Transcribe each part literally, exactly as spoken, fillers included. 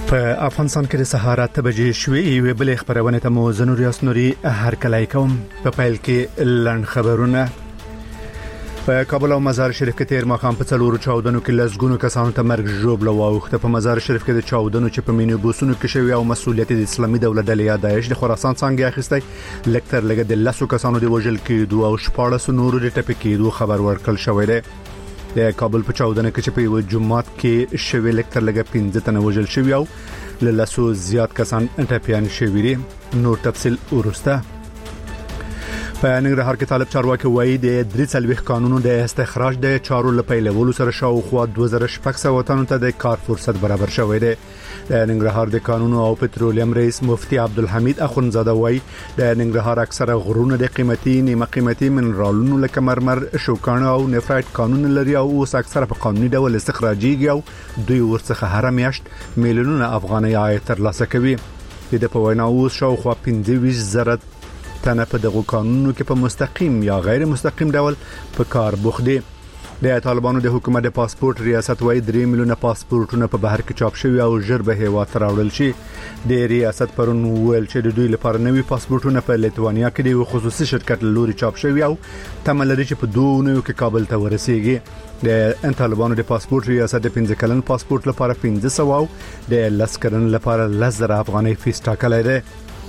په افغانستان کې د سهار اته بجې شوې یوې بلې خبرونه ته مو زنور یاسنوري هر کله کوم په پیل کې لړن خبرونه په کابل او مزار شریف کې تیر ماخام په څلورو چاودنو کې لزګونو کسانو ته مرګ ژوبله واوښته په مزار شریف کې د چاودنو چې په مینو بوسونو کې شوی او مسؤلیت د اسلامي دولت د داعش د خراسان څنګه اخیسته لکتر لګه د لاسو کسانو د وژل کېدو او شپاړس نورو د ټپي کېدو خبر ورکړل شوی دی د کابل په چاودنه کې چې په یو جمعات کې شوی لکتر لګه پنځه تنه وژل شوی او لاسو زیات کسان ټپيان شوی دي نور تفصيل ورسته په ننګرهار کې طالب چارواکي وایي د درې څلويخ قانونو د استخراج د چارو لپاره سره شاوخوا دوه زره شپږ سوه تنو ته د کار فرصت برابر شوی دی د ننګرهار د قانونو او پټرولیم رئیس مفتي عبدالحمید اخونزاده وایي د ننګرهار اکثره غرونه د قیمتي نیمه قیمتي منرالونو لکه مرمر شوکانه او نفرایت قانون لري او اوس اکثره په قانوني ډول استخراجيږي او دوی ورڅخه هر میاشت میلیونونه افغانۍ عاید ترلاسه کوي د په وینا اوس شاوخوا پنځه ویشت زره تنه په دغه قانونو کې په مستقیم یا غیر مستقیم ډول په کار بوخت دي د طالبانو د حکومت د پاسپورت ریاست وایي درې میلیونه پاسپورتونه په بهر کې چاپ شوي او ژر به هیواد ته راوړل شي د ریاست پرون ویل چې د دوی لپاره نوي پاسپورتونه په لیتوانیا کې د خصوصي شرکت لوري چاپ شوي او تمه لري چې په دوه نوو کې کابل ته ورسیږي د طالبانو د پاسپورت ریاست د پنځه کلن پاسپورت لپاره پنځه سوه او د لس کلن لپاره لس زره افغانۍ فیس ټاکلی دی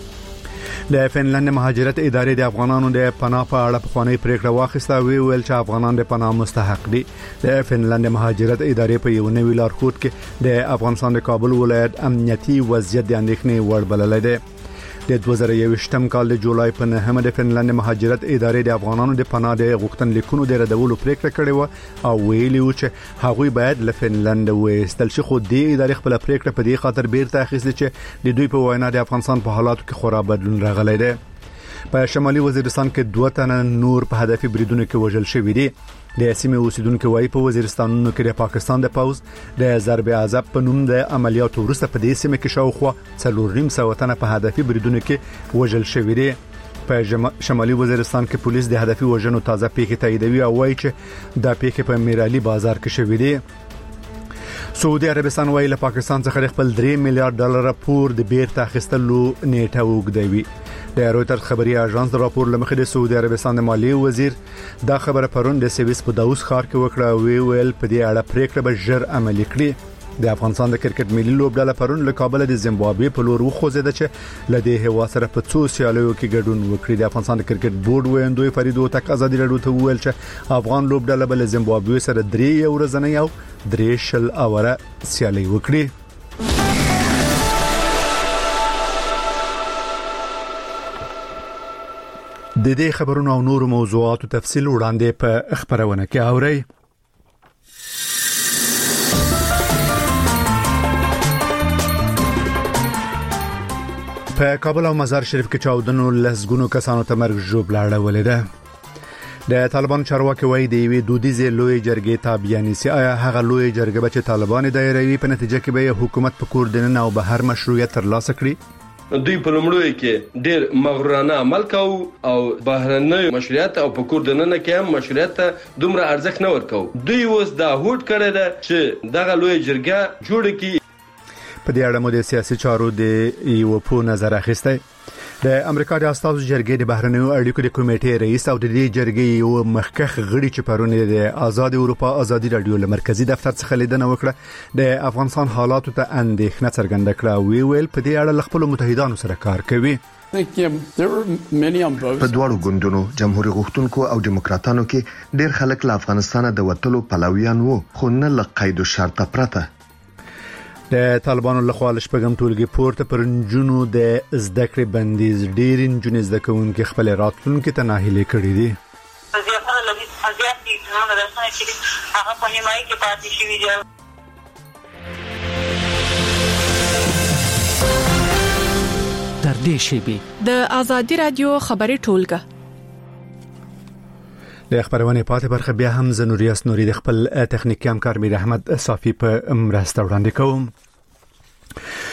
د فنلند مهاجرت ادارې د افغانانو د پناه په اړه په خوانی پریکړه واخیسته وی ویل چې افغانان د پناه مستحق دي د فنلند مهاجرت ادارې په یو نوی لارښود کې د افغانستان د کابل ولایت امنیتي وضعیت د اندېښنې وړ بللی دی د دوه زره یوویشتم کال د جولای په نهمه د فنلند مهاجرت ادارې د افغانانو د پناه د غوښتنلیکونو د ردولو پریکړه کړې و او ویلي و چې هغوی باید له فنلند وایستل شي خو د ادارې خپل پریکړه په دې خاطر بیرته اخیستې چې د دوی په وینا د افغانستان په حالاتو کې خورا بدلون راغلی دی په شمالي وزیرستان کې دوه تنه نور په هدفي بریدونو کې وژل شوي دي د سیمې اوسیدونکو وايي په وزیرستانونو کې د پاکستان د پوز د ضرب عذاب په نوم د عملیاتو وروسته په دې سیمه کې شاوخوا څلور نیم سوه تنه په هدفي بریدونو کې وژل شوي دي په شمالي وزیرستان کې پولیس د هدفي وژنو تازه پیښې تاییدوي او وايي چې دا پیښې په میرالي بازار کې شوي دي سعودي عربستان وايي له پاکستان څخه خپل درې میلیارډ ډالر پور د بیرته اخیستلو نیټه وګدوي د رويټرز خبري اژانس د راپور لمخې د سعودي عربستان د مالیې وزیر دا خبره پرون د سویس په داوس ښار کې وکړه وی ویل په دې اړه پریکړه به ژر عملي کړي د افغانستان د کرکټ ملي لوبډله پرون له کابل د زیمبابوې په لور وخوځیده چې له دې هوا سره په څو سیالیو کې ګډون وکړي د افغانستان د کرکټ بورډ ویندوی فرید وتک ازادي راډیو ته ویل چې افغان لوبډله بل زیمبابوې سره درې ورځې او درې شل اوره سیالي وکړي د دې خبرونو او نورو موضوعاتو تفصیل وړاندې په خبرونه کې اورئ په کابل او مزار شریف کې چاودنو لسګونو کسانو ته مرګ ژوبله اړولې ده د طالبان چارواکي وایي د یوې دودیزې لوی جرګې تابعیانې سي آیا هغه لوی جرګه به چې طالبان دایروي په نتیجه کې به حکومت په کور دننه او بهر مشروعیت ترلاسه کړي دوی په لومړی کې ډېر مغرورانه عمل کاوه او بهرنۍ مشروعیت او په کور دننه کې هم مشروعیت ته دومره ارزښت نه ورکاوه دوی اوس دا هوډ کړی ده چې دغه لوی جرګه جوړه کړي په دې اړه مو د سیاسي چارو د یو په نظر اخیسته د امریکا د استازو جرګې د بهرنیو اړیکو د کمیټې رئیس او د دې جرګې یو مخکخ غړي چې پرونه د آزاد اروپا ازادي رادیو له مرکزی دفتر څخه لیدنه وکړه د افغانستان حالاتو ته اندېښنه څرګنده کړه وی ویل په دې اړه خپل متحدانو سره کار کوي په دواړو ګوندونو جمهوریت غوښتونکو او دیموکراتانو کې ډېر خلک له افغانستان د وټلو پلویان وو خو نه له قید او شرط پرته د طالبانو له خوا شپږم ټولګي پورته پر نجونو د زده کړې بندیز ډېر نجونې زده کوونکي خپل راتلونکي ته ناهیلي کړي دي زیاتره لږ زیات دي نو درسونه چې هغه په نیمایي کې پاتې شوي دي تر دې شیبي د ازادي رادیو خبري ټولګه د خبرونه پاتې برخه بیا هم زنوریاس نوري د خپل تخنیکی همکار میر احمد صافی په مرسته وړاندې کوم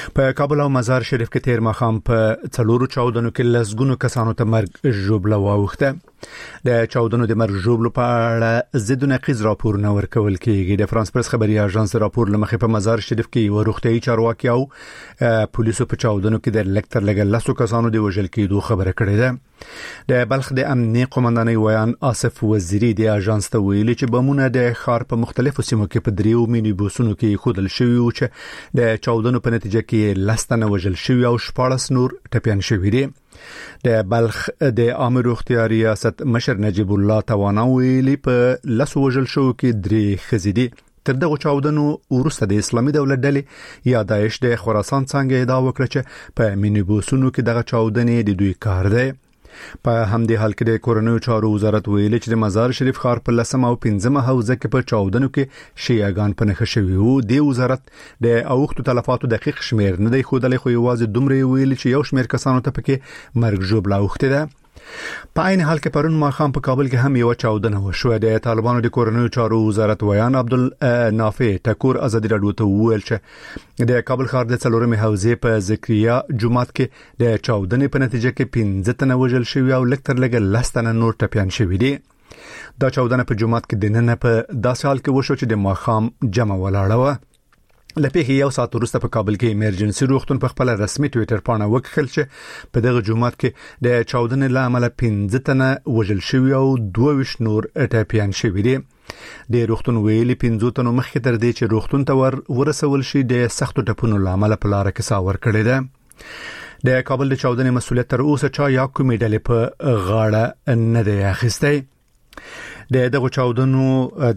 په کابل او مزار شریف کې تیر ماخام په څلورو چاودنو کې لسګونو کسانو ته مرګ ژوبله واوښته. د چاودنو د مرګ ژوبلو په اړه ضد نقیض راپورونه ورکول کېږي. د فرانس پرس خبري اژانس راپور لمخې په مزار شریف کې یو روغتيایي چارواکي او پولیسو په چاودنو کې د لکتر لګل لاسو کسانو د وژل کېدو خبره کړې ده. د بلخ د امنیه قومندانۍ ویان آصف وزیری د اژانس ته ویلي چې بمونه د ښار په مختلفو سیمو کې په دریو مینی بوسونو کې خودل شوی او چې د چاودنو په نتیجه کې لستنه وژل شوی او شپاړس نور ټپيان شوی دي. د بلخ د عام روغتیا ریاست مشر نجیب الله توانا ویلي په لاسو وژل شو کې درې خزيدي. تر دغه چاودنو وروسته د اسلامي دولت ډلې یا داعش د خراسان څنګه ادعا وکړه چې په مینی بوسونو کې دغه چاودنې د دوی کار دی. په همدې حال کې د کورنیو چارو وزارت ویلي چې د مزار شریف ښار په لسم او پنځمه حوزه کې په چاودنو کې شیعاګان په نښه شوي وو. د وزارت د اوښتو تلفاتو دقیق شمیر نه دی ښودلی، خو یوازې دومره ویلي چې یو شمیر کسانو ته پکې مرګ ژوبله اوښتې ده. په عین حال کې پرون ماخام په کابل کې هم یو چاودنه وشوه. د طالبانو د کورنیو چارو وزارت ویان عبدالنافع ټکور ازادي راډیو ته وویل چې د کابل ښار د څلورمې حوزې په ذکریا جومات کې د چاودنې په نتیجه کې پنځه تنه وژل شوي او لکتر لګ لس تنه نور ټپيان شوي دي. دا چاودنه په جومات کې د نن په داسې حال کې وشو چې د ماخام جمع ولاړه وه. لپاره یو ساعت وروسته په کابل کې ایمرجنسي روغتون په خپل رسمي ټوئیټر باندې وکړل چې په دغه جومات کې د چاودنې لامل پنځه تنه وژل شوي او دوه ویشت نور ټپيان شوي دي. د روغتون ویلي پنځه تنو مخکې تر دې چې روغتون ته ور ورسول شي د سختو ټپونو لامل په لار کې ساور کړی ده. د کابل د چاودنې مسؤلیت تر اوسه چا یا کومې ډلې په غاړه نه دی اخیستی. د دغه چاودنو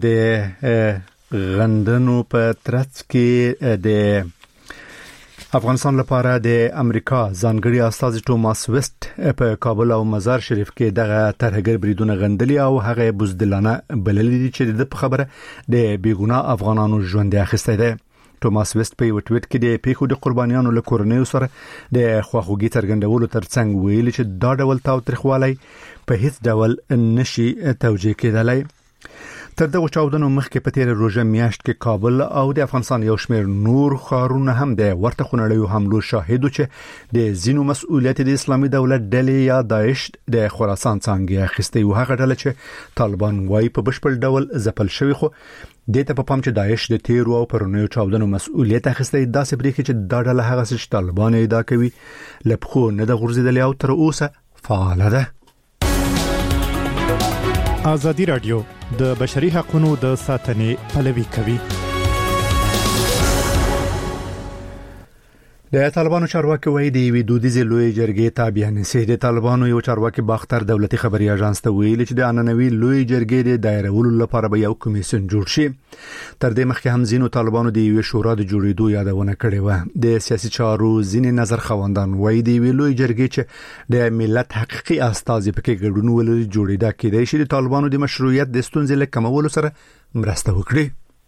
د غندنو په ترڅ کې د افغانستان لپاره د امریکا ځانګړي استاذ ټوماس ویسټ په کابل او مزار شریف کې دغه ترهګر بریدونه غندلي او هغه بوزدلانه بللي چې د خبره د بیګناه افغانانو ژوند اخیسته ده. ټوماس ویسټ په یو ټویټ کې د پیښو د قربانیانو له کورنیو سره د خواخوږي څرګندولو ترڅنګ ویلي چې دا ډول تاوتریخوالی په هیڅ ډول نشي توجیه کېدلی. تر دغه چاودنو مخکې په تیر روزه میاشت کې کابل او د افغانستان یو شمېر نور ښارونه هم د ورته خونړیو حملو شاهدو چې د ځینو مسؤلیت د اسلامي دولت ډلې یا داعش د خراسان څنګه اخیسته او هغه ډله چې طالبان وايي په بشپړ ډول ځپل شوی، خو د ته په پام چې داعش د تیر او پرونیو چاودنو مسؤلیت اخیسته داسې بریخي چې دا ډله هغه چې طالبان ادعا کوي لپخو نه د غورځیدل او تر اوسه فعال ده. ازادي راډیو د بشري حقوقو د ساتنې پلوي کوي. د طالبانو چارواکي وایي د وی دودیزې لوی جرګې تابع نشي. د طالبانو یو چارواکي باختر دولتي خبري اژانس ته ویلي چې د اننوي لوی جرګې د دایرولو لپاره به یو کمیسیون جوړ شي. تر دې مخکې هم ځینو طالبانو د یو شورا د جوړېدو یادونه کړې و. د سیاسي چارو ځینې نظر خوندان وایي د وی لوی جرګې چې د ملت حقيقي استازي پکې ګډون ولري جوړېدا کېدای شي د طالبانو د مشروعیت د ستونزې له کمولو سره مرسته وکړي.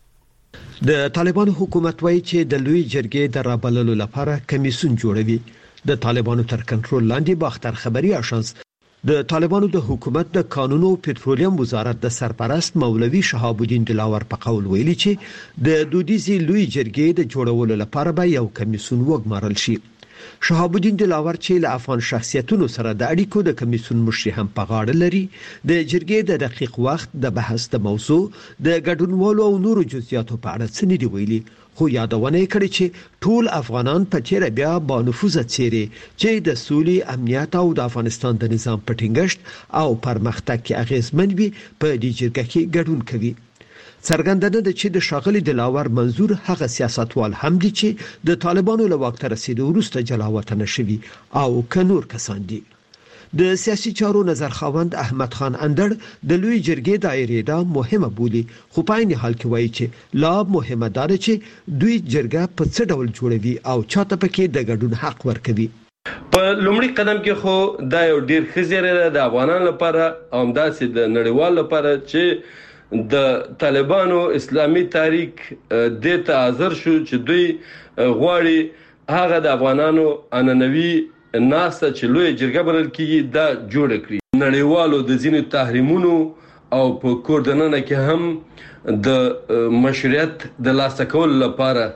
د طالبانو حکومت وایي چې د لوی جرګې د رابللو لپاره کمیسیون جوړوي. د طالبانو تر کنټرول لاندې باختر خبري اژانس د طالبانو د حکومت د قانون او پټرولیم وزارت د سرپرست مولوي شهاب الدین دلاور په قول ویلي چې د دودیزي لوی جرګې د جوړولو لپاره به یو کمیسیون وګمارل شي. شهاب الدین دلاور چې له افغان شخصیتونو سره د اړیکو د کمیسیون مشر هم په غاړه لري، د جرګې د دقیق وخت د بحث د موضوع د ګډونوالو او نورو جزئیاتو په اړه څه نه دی ویلي، خو یادونه کړې چې ټول افغانان په چیرې بیا با نفوذ چیرې چې د سولې، امنیت او د افغانستان د نظام په ټینګښت او پرمختګ کې اغیزمن وي په دې جرګه کې ګډون کوي. څرګندنه ده چې د شاغلي دلاور منظور هغه سیاستوال هم دي چې د طالبانو له وخت رسیدو وروسته جلاوطن شوي او کنور کسان دي. د سیاسي چارو نظر خوند احمد خان اندر د لوی جرګې دایره دا مهمه بولی، خو په عین حال کې وایي چې لا مهمه ده چې دوی جرګه په څه ډول جوړوي او چاته پکې د ګډون حق ورکوي. په لومړي قدم کې خو دا یو ډیر خزیره ده د افغانانو لپاره او همداسې د نړیوال لپاره چې د طالبانو اسلامي تاریخ د تعذر شو چې دوی غواړي هغه د افغانانو اننوي ناسه چې لوی جرګه بلل کیږي دا جوړ کړي. نړیوالو د ځینو تحریمونو او په کوردننه کې هم د مشروعیت د لاسته کول لپاره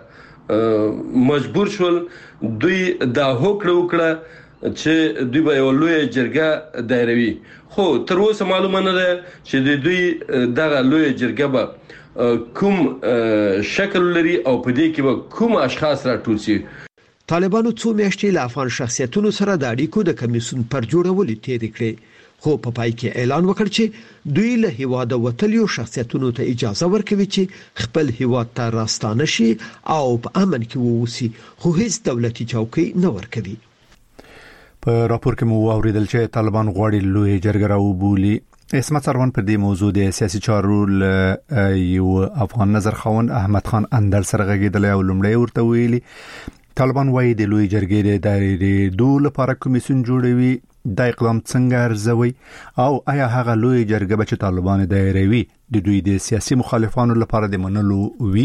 مجبور شول دوی دا هوکړه وکړه چې دوی به یو لوی جرګه دایروي. خو تر اوسه معلومه نه ده چې د دوی دغه لوی جرګه به کوم شکل لري او په دې کې به کوم اشخاص راټول شي. طالبانو څو میاشتې له افغان شخصیتونو سره د اړیکو د کمیسیون پر جوړولو تېر کړې، خو په پای کې اعلان وکړ چې دوی له هیواد وتلیو شخصیتونو ته اجازه ورکوي چې خپل هیواد ته راستانه شي او په امن کې ووسي، خو هیڅ دولتي چوکۍ نه ورکوي. په راپور کې مو واوریدل چې طالبان غواړي لوی جرګه راوبولي. اسمت سروان پر دې موضوع د سیاسي چارو یو افغان نظر خاون احمد خان اندر سره غږیدل او لومړی ورته ویلي طالبان وايي د لوی جرګې د دایرې دوه لپاره کمیسیون جوړوي. دا اقدام څنګه ارزوي او آیا هغه لوی جرګه به چې طالبان دایروي د دوی د سیاسي مخالفانو لپاره د منلو وي؟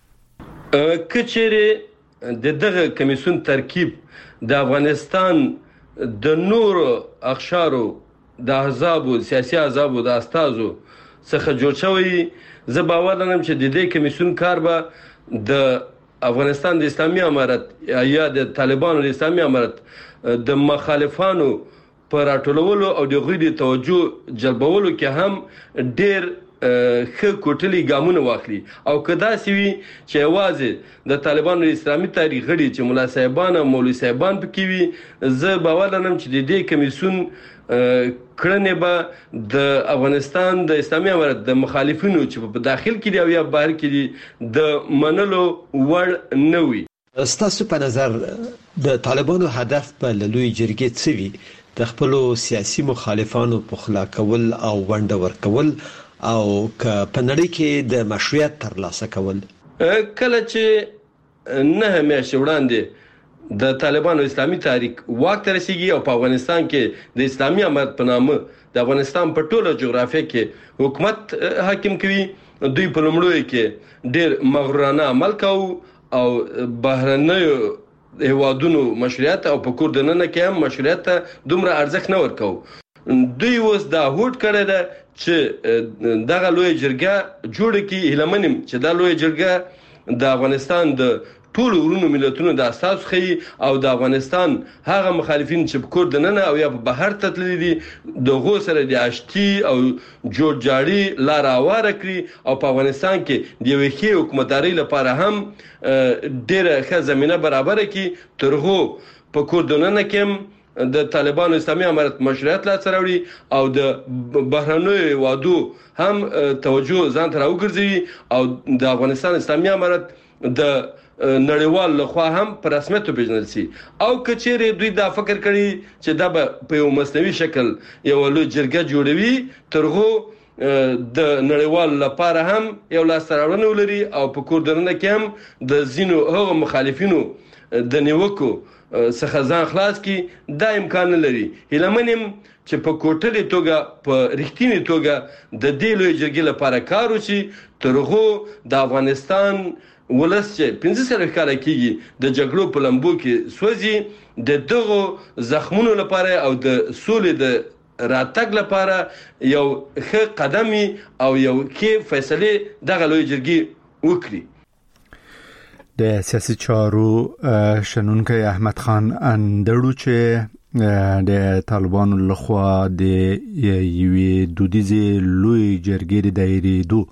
کچېره د دغه کمیسیون ترکیب د افغانستان د نور اقشارو د احزاب او سیاسي احزاب او د استازو څخه جوړ شوی، زه باور لرم چې د دې کمیسیون کار به د افغانستان د اسلامي امارت یا د طالبانو د اسلامي امارت د مخالفانو پر راټولولو او د غوړي توجه جلبولو کې هم ډېر ښه کوټلي ګامونه واخلي. او کدا سوي چې आवाज د طالبانو اسلامي تاریخ غړي چې مولا صاحبان او مولوي صاحبان پکې وي، زه باور لرم چې د دې کمیسیون کړنې به د افغانستان د اسلامي امارت د مخالفینو چې په داخل کې دی او یا بهر کې دي د منلو وړ نه وي. ستاسو په نظر د طالبانو هدف په لوی جرګې څه وي؟ د خپل سیاسي مخالفانو په خلا کول او ونډه ورکول او ک په نړۍ کې د مشروعیت ترلاسه کول؟ کله چې نه میاشتې وړاندې د طالبانو اسلامي تاریخ واک ته رسیږي او په افغانستان کې د اسلامي امارت په نامه د افغانستان په ټوله جغرافیه کې حکومت حاکم کوي، دوی په لومړیو کې ډېر مغرورانه عمل کوي او بهرنیو هیوادونو مشروعیت او په کور دننه کې هم مشروعیت ته دومره ارزښت نه ورکوي. دوی اوس دا هوډ کړی ده چې دغه لوی جرګه جوړه کړي. هیله منم چې دا لوی جرګه د افغانستان د ټول ورونو ملتونو د اساس خي او د افغانستان هغه مخالفین چې په کور دننه او یا په بهر تتللي دي د غو سره د اشتي او جوړ جاړي لار اواره کړی او په افغانستان کې د یوې ښې حکومتداري لپاره هم ډېره ښه زمينه برابر کړي. ترغو په کور دننه کې د طالبانو اسلامي امارت مشروعیت لا سره او د بهرنیو وادو هم توجه ځان ته راوګرځي او د افغانستان اسلامي امارت د نړیوال لخوا هم په رسمیت وپیژندل شي. او کچېره دوی دا فکر کړي چې دا به په یو مصنوعي شکل یو لوی جرګه جوړوي، ترغو د نړیوال لپاره هم یو لاس راوړنه ولري او په کور دننه کې هم د زینو هغه مخالفینو د نیوکو څخه ځان خلاص کی. دا امکان لري. هیله منم چې په کوټلې توګه په رښتینی توګه د دې لوی جرګې لپاره کار وشي، ترغو د افغانستان ولس چې پنځه سره کار کوي د جګړو په لمبو کې سوځي، د دغه زخمونو لپاره او د سولې د راتګ لپاره یو ښه قدمي او یو کې فیصله دغه لوی جرګې وکړي. د سیاسي چارو شنونکو احمد خان اندړو چې د طالبانو لخوا د یوې دودیزې لوی جرګې د دایرې دو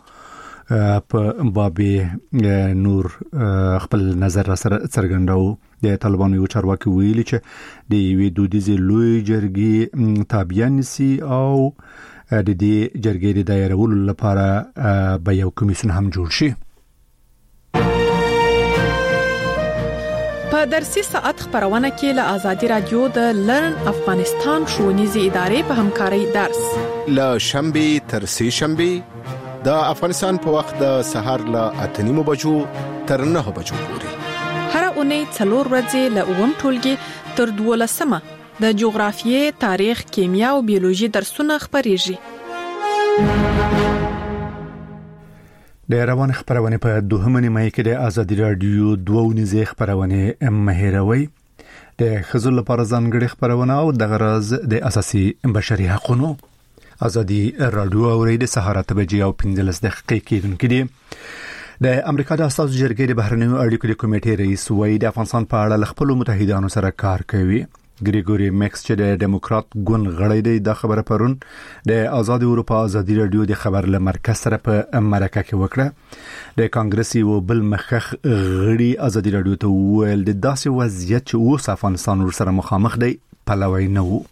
په باب نور خپل نظر سره څرګنداو. د طالبانو یو چارواکي ویلي چې د یوې دودیزې لوی جرګې تابع نسی او د دې جرګې د دایرولو لپاره به یو کمیسیون هم جوړ شي. په درسي ساعت خبرونه کې له آزادي رادیو د لرن افغانستان ښوونیزې ادارې په همکارۍ درس له شنبه تر سه شنبه د افغانستان په وخت د سهار له اته نیمو بجو تر نه بجو پورې هر اونۍ څلور ورځې له اووم ټولګي تر دولسمه د جغرافیې، تاریخ، کیمیا او بیولوژي درسونه خبريږي. د روان خبرونه په دوهمه نیمه کې د آزادي رادیو دوه نيزه خبرونه مهیروي د خزل لپاره ځانګړي خبرونه او د غرض د اساسي بشري حقوقو. آزادي رادیو اورید سهار اته بجې او پنځلس دقیقې کېدونکې دي. د امریکا د اساسي جرګې د بهرنیو اړیکو د کمیټې رئیس وایي د افغانستان په اړه خپل متحدانو سره کار کوي. ګریګوري میکس چې د ډیموکرات ګوند غړی دی د خبره پرون د آزاد اروپا ازادي رادیو د خبر له مرکز سره په مرکه کې وکړه. د کانګرس یو بل مخخ غړي ازادي رادیو ته ویل د داسې وضعیت چې اوس افغانستان سره مخامخ دی پلوي نه وو.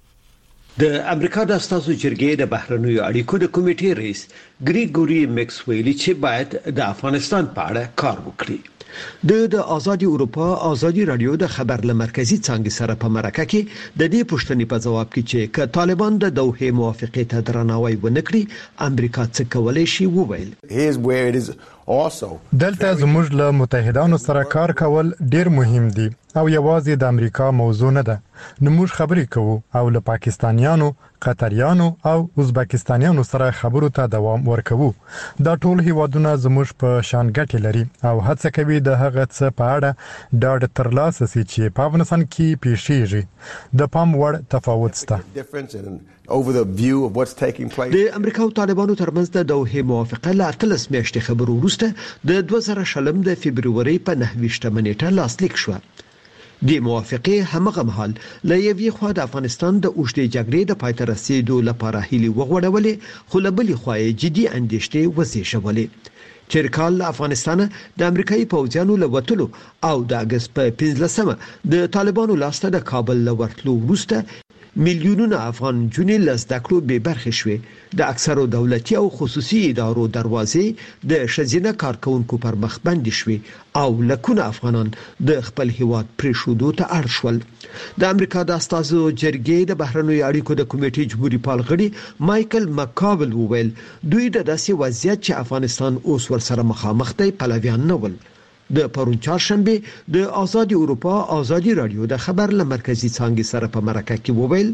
د امریکا د اساسي جرګې د بهرنیو اړیکو د کمیټې رئیس ګریګوري میکس ویلي چې باید د افغانستان په اړه کار وکړي. د د آزادي اروپا ازادي رادیو د خبر له مرکزی څنګه سره په مرکه کې د دې پوښتنې په جواب کې چې ک طالبان د دوحه موافقه ته درناوی ونکړي امریکا څه کولای شي وویل. دلته زموږ له متحدانو سره کار کول ډیر مهم دي او یوازې د امریکا موضوع نه ده. نو موږ خبرې کوو او له پاکستانیانو، قطریانو او ازبکستانیانو سره خبرو ته دوام ورکوو. دا ټول هیوادونه زموږ په شان ګټې لري او هڅه کوي د هغه څه په اړه ډاډ ترلاسه شي چې په افغانستان کې پیښیږي. د پام وړ تفاوت شته. over the view of what's taking place. د امریکا او طالبانو ترمنځ د دوحه موافقه لا اتلس میاشتې خبرو وروسته د دوه زره شلم د فبرवरी په نهه نیټه لاسلیک شو. د موافقه همغه مهال له یوې خوا د افغانستان د اوږدې جګړې د پای ته رسیدو لپاره هیلي وغوړولې، خو له بلې خوا جدي اندېښنې وزېږولې. چیرکال افغانستان د امریکایي پوځیانو له وټلو او د اگست په پنځلسمه د طالبانو لاسته د کابل له ورتلو وروسته میلیونونه افغان جنې له زده کړو بې برخې شوې. د اکثرو دولتي او خصوصي ادارو دروازې د ښځینه کارکونکو پر مخ بندې شوې او لکونه افغانان د خپل هیواد پریښودو ته اړ شول. د امریکا د استازو جرګې د بهرنیو اړیکو د کمیټې جمهوریت پال غړي مایکل مکابل وویل دوی د داسې وضعیت چې افغانستان اوس ورسره مخامخ دی پلویان نه ول. د پرون چهارشنبه د آزادي اروپا ازادي رادیو د خبر له مرکزی څنګه سره په مرکه کې وویل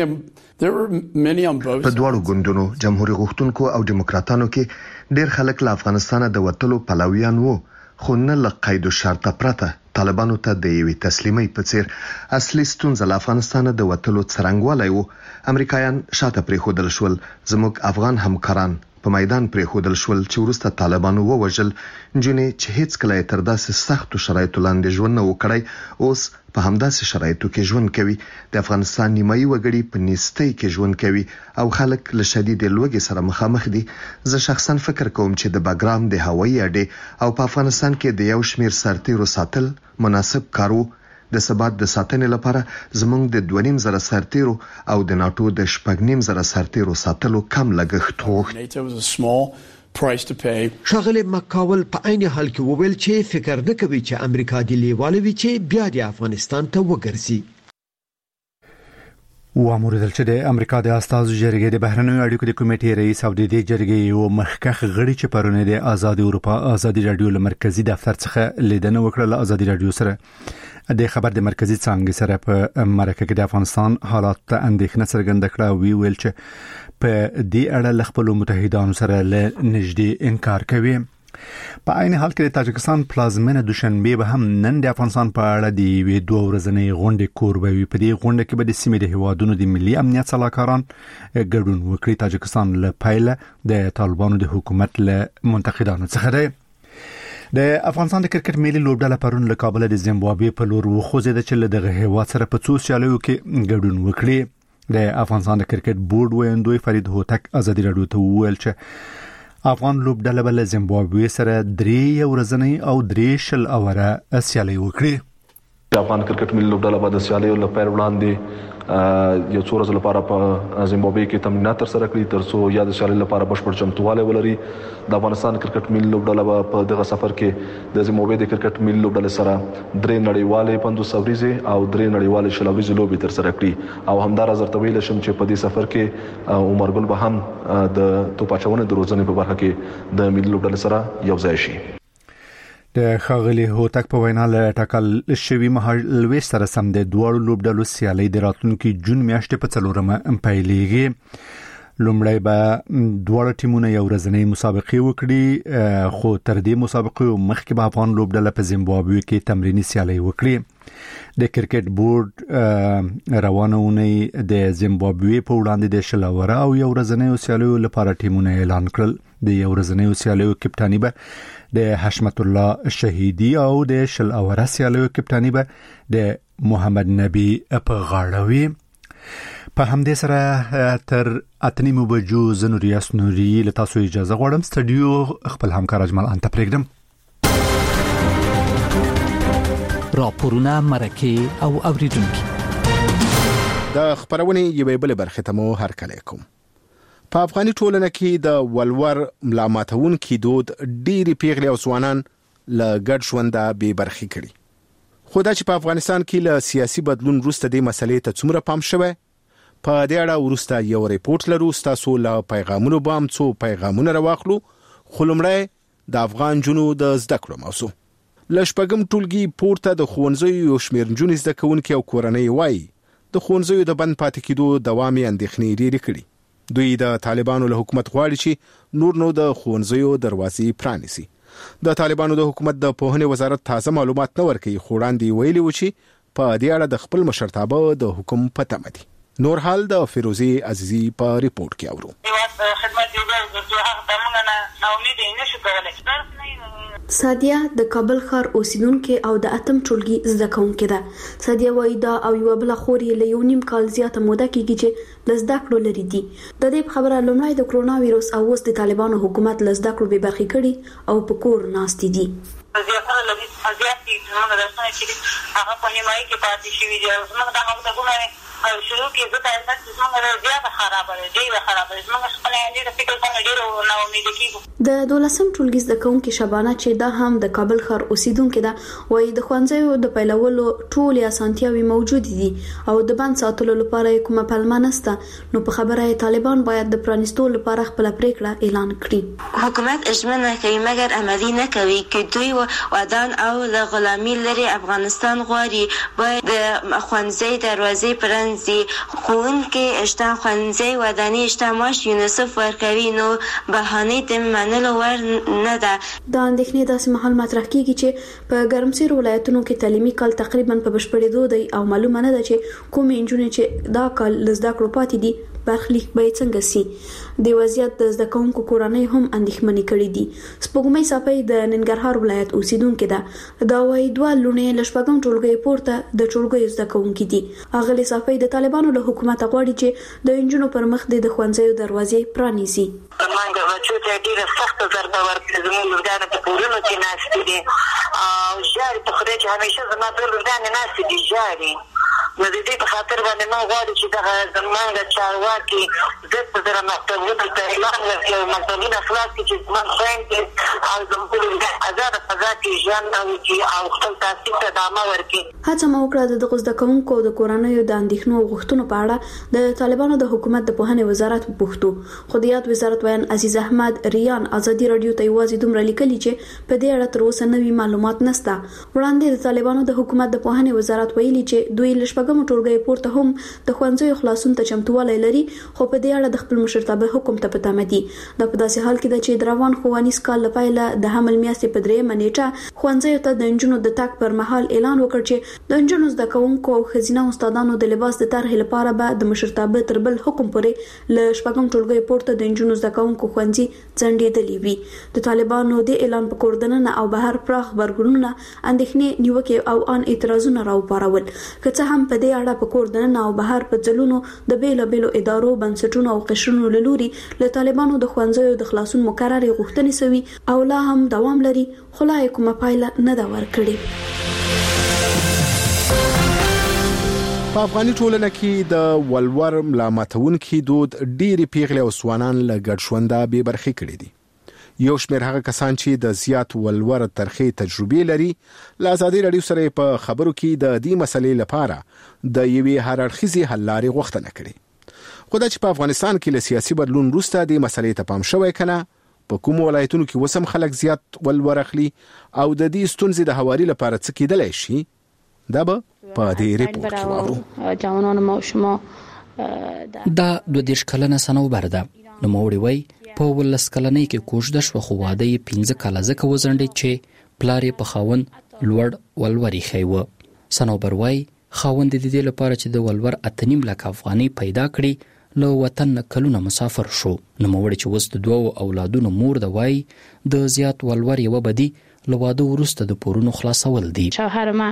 په دواړو ګوندونو جمهوریت غوښتونکو او دیموکراتانو کې ډېر خلک له افغانستان د وټلو پلویان وو، خو نه له قید او شرط پرته طالبانو ته د یوې تسلیمۍ په څیر اصلي ستونزه له افغانستان د وټلو څرنګوالی وو. امریکایان شاته پریښودل شول، زموږ افغان همکاران په میدان پریښودل شول چې وروسته طالبانو ووژل. جنې چې هیڅ کله تر داسې سختو شرایطو لاندې ژوند نه وکړي اوس په همداسې شرایطو کې ژوند کوي. د افغانستان نیمایي وګړي په نیستۍ کې ژوند کوي او خلک له شدید لوږې سره مخامخ دي. زه شخصا فکر کوم چې د باګرام د هوایي اډې او په افغانستان کې د یو شمیر سرتیرو ساتل مناسب کار وو. د ثبات د ساتنې لپاره زموږ د دوه نیم زره سرتیرو او د ناتو د شپږ نیم زره سرتیرو ساتلو کم لګښت وغوښت. شاغلی مکاول په عین حال کې وویل چې فکر نه کوي چې امریکا د لیواله وي چې بیا د افغانستان ته وګرځي. واموردل چې د امریکا د استازو جرګې د بهرنیو اړیکو د کمیټې رئیس او د دې جرګې یو مخکخ غړي چې پرونه د آزاد اروپا ازادي رادیو له مرکزی دفتر څخه لیدنه وکړه له ازادي رادیو سره د خبر د مرکزی څنګه سره په مرکه کې د افغانستان حالات ته اندېښنه څرګنده کړه او وی ویل چې په دې اړه له خپل متحدانو سره له نږدې انکار کوي. په عین حال کې د تاجکستان پلازمینه دوشنبه به هم نن د افغانستان په اړه د وی دوه ورځې غونډې کوربوي. په دې غونډه کې به د سیمې د هیوادونو د ملي امنیت صلاحکاران ګډون وکړي. تاجکستان له پیله د طالبانو د حکومت له منتقدانو څخه دی. د افغانستان د کرکټ ملي لوبډله پرون له کابل د زیمبابوې په لور وخوځېده چې له دغه هیواد سره په څو سیالیو کې ګډون وکړي. د افغانستان د کرکټ بورډ ویاندوی فرید هوتک ازادي رادیو ته وویل چې افغان لوبډله بل زیمبابوې سره درې ورځې او درې شل اوره سیالي وکړي. د افغان کرکټ ملي لوبډله په د سیالیو لپاره وړاندې یو څو ورځې لپاره په زیمبابوې کې تمرینات تر سره کړي ترڅو یا د سیالي لپاره بشپړ چمتووالی ولري. د افغانستان کرکټ ملي لوبډله په دغه سفر کې د زیمبابوې د کرکټ ملي لوبډلې سره درې نړیوالې پنځوس ورځې او درې نړیوالې شل ورځې لوبې تر سره کړي او همدارس درته ویل شم چې په دې سفر کې عمر ګل به هم د توپ اچونې د روزنې په برخه کې د ملي لوبډلې سره یو ځای شي. د خاغلی هوتک په وینا له ټاکل شوی مهال ویش سره سم د دوړو لوبډلو سیالي د راتلونکي جون میاشتې په څلورمه پیلېږي. لومړی به دواړه ټیمونه یو ورځنی مسابقه وکړي، خو تر دې مسابقې مخکې به افغان لوبډله په زیمبابوې کې تمرینی سیالي وکړي. د کرکټ بورډ روانه اونۍ د زیمبابوې په وړاندې د شل اوره او یو ورځنی سیالیو لپاره ټیمونه اعلان کړل. د یو ورځنی سیالیو کپټانی به د حشمت الله شهیدی او د شل اوره سیالیو کپټانی به د محمد نبی په غاړه وي. په همدې سره تر اتنیمو بجو زنو ریاست نوري له تاسو اجازه غواړم. سټډیو خپل همکار اجمل انت پرېږدم. راپورونه، مرکه او اوریدونکو د خبرونه یوې بل برخه ته مو هرکلی کوم. په افغاني ټولنه کې د ولور ملامتون کې دود ډېری پیغلي او ځوانان له ګډ ژوند به برخې کړي. خو دا چې په افغانستان کې له سیاسي بدلون وروسته د مسلې ته څومره پام شوی، په دې اړه وروسته یو ریپورت لرو. تاسو له پیغامونو بام څو پیغامونه راوخلو، خو لومړی د افغان جنو د زده کړو موضوع. له شپږم ټولګي پورته د ښوونځیو یو شمېر نجونې زده کوونکي او کورنۍ وایي د ښوونځیو د بند پاتې کېدو دوامي اندېښنې ډېرې کړي. دوی د طالبانو له حکومت غواړي چې نور نو د ښوونځیو دروازې پرانیسي. د طالبانو د حکومت د پوهنې وزارت تازه معلومات نه ورکوي، خو وړاندې ویلي و چې په دې اړه د خپل مشرتابه د حکم په تمه دي. نور حال د فیروزی عزیزی په ریپورت کې اورو. خدمت یو د هغه دمونه نه امید نه شو کولای. سادیه د کابل ښار اوسیدونکو او د اتم ټولګي زده کوونکې ده. سادیه وایي دا او یو بل خوري له یو نیم کال زیاته موده کېږي چې له زده کړو لري دي. د دې خبره لومړی د کرونا وایروس او اوس د طالبانو حکومت له زده کړو بې برخې کړي او په کور ناست دي. زیاتره لږ زیاتې زموږ درسونه چې هغه په نیمایي کې پاتې شوي دي. زموږ د مکتبونه شروع کې زه ته چې زموږ زیاته خرابه ده، ډېره خرابه ده. زموږ خپله ډېره فکر کوم ډېره ناامیده کېږو. د دولسم ټولګي زده کوونکې شبانه چې دا هم د کابل ښار اوسیدونکې ده وایي د ښوونځیو د پیلولو ټولې اسانتیاوې موجودې دي او د بند ساتلو لپاره یې کومه پلمه نشته. نو په خبره یې طالبان باید د پرانیستو لپاره خپله پریکړه اعلان کړي. حکومت ژمنه کوي مګر عملي نه کوي. که دوی ودان او له غلامي لري افغانستان غواړي، باید د ښوونځي دروازې پرانیزي. ښوونکي شته، ښوونځي وداني شته، معاش یونیسف ورکوي، نو بهانې د منلو ور نه ده. دا اندېښنې داسې مهال مطرح کیږي چې په ګرمسیر ولایتونو کې تعلیمي کال تقریبا په بشپړېدو دی او معلومه نه ده چې کومې نجونې چې دا کال له زده کړو پاتې دي برخلیک به څنګه سي. د وضعیت د زده کوونکو کورنۍ هم اندېښمنې کړې دي. سپوږمۍ صافۍ د ننګرهار ولایت اوسیدونکې ده. دا وايي دوه لوڼې له شپږم ټولګي پورته د ټولګیو زده کوونکې دي. اغلې صافۍ د طالبانو له حکومت غواړي چې د انجونو پر مخ د ښوونځیو دروازې پرانیزي. مانګه بچو ته ډیره سخته ضربه ورکړه. زموږ لوګانې په کورونو کې ناستې دي او ژاړي. په خدای چې همیشه زما دوه لوګانې ناستې دي ژاړي. نو د دې په خاطر باندې ما غواړي چې دغه زموږ چارواکي زه په زره مکتبونو ته اعلان وکړي او مکتبونه خلاص کړي چې زموږ خویندې او زموږ لوګانې ازاده فضا کې ژوند وکړي او خپل تحصیل ته ادامه ورکړي. هڅه مو وکړه د دغو زده کوونکو د کورنیو د اندېښنو او غوښتنو په اړه د طالبانو د حکومت د پوهنې وزارت وپوښتو، خو د یاد وزارت ویان عزیز احمد ریان ازادي رادیو ته یوازې دومره لیکلي چې په دې اړه تر اوسه نوي معلومات نشته. وړاندې د طالبانو د حکومت د پوهنې وزارت ویلي چې دوی له شپږم ټولګي پورته هم د ښوونځیو خلاصون ته چمتووالی لري، خو په دې اړه د خپل مشرتابه حکم ته په تمه دي. دا په داسې حال کې ده چې د روان ښوونیز کال له پیله د حمل میاشتې په درېیمه نیټه ښوونځیو ته د نجونو د تګ پر مهال اعلان وکړ چې د نجونو زده کوونکو او ښځینه استادانو د لباس د طرحې لپاره به د مشرتابه تر بل حکم پورې له شپږم ټولګي پورته د نجونو زده کوونکو ښوونځي ځنډېدلي وي. د طالبانو د اعلان په کور دننه او بهر پراخ غبرګونونه، اندېښنې، نیوکې او ان اعتراضونه راوپارول. که څه هم په دې اړه په کور دننه او بهر په ځلونو د بیلابیلو ادارو، بنسټونو او قشرونو له لوري له طالبانو د ښوونځیو د خلاصون مکررې غوښتنې سوي او لا هم دوام لري، خو لا یې کومه پایله نه ده ورکړې. په افغاني ټولنه کې د ولور ملامتونکي دود ډېری پیغلي او ځوانان له ګډ ژونده بې برخې کړي دي. یو شمېر هغه کسان چې د زیات ولور ترخې تجربې لري له ازادي رادیو سره په خبرو کې د دې مسلې لپاره د یوې هر اړخیزې حل لارې غوښتنه کړې. خو دا چې په افغانستان کې له سیاسي بدلون وروسته دې مسلې ته پام شوی کنه، په کوم ولایتونو کې وسم خلک زیات ولور اخلي او د دې ستونزې د هواري لپاره څه کېدلی شي، دا به په دې ریپورت کې وورو. جوانان ما و شما دا د دیش کلنه سنوبر ده. نو موري وای په ولس کلنې کې کوژده شو خو واده یې پنځه کاله ځکه وزنډي چې پلار یې په خاون لوړ ولوري خیوه. سنوبر وای خاوند د دې لپاره چې د ولور اتنیم لک افغاني پیدا کړي له وطن کلونه مسافر شو. نو موري چې وست دوه اولادونو مور د وای د زیات ولور یو بدی له واده ورسته د پورونو خلاصول دي. شوهر ما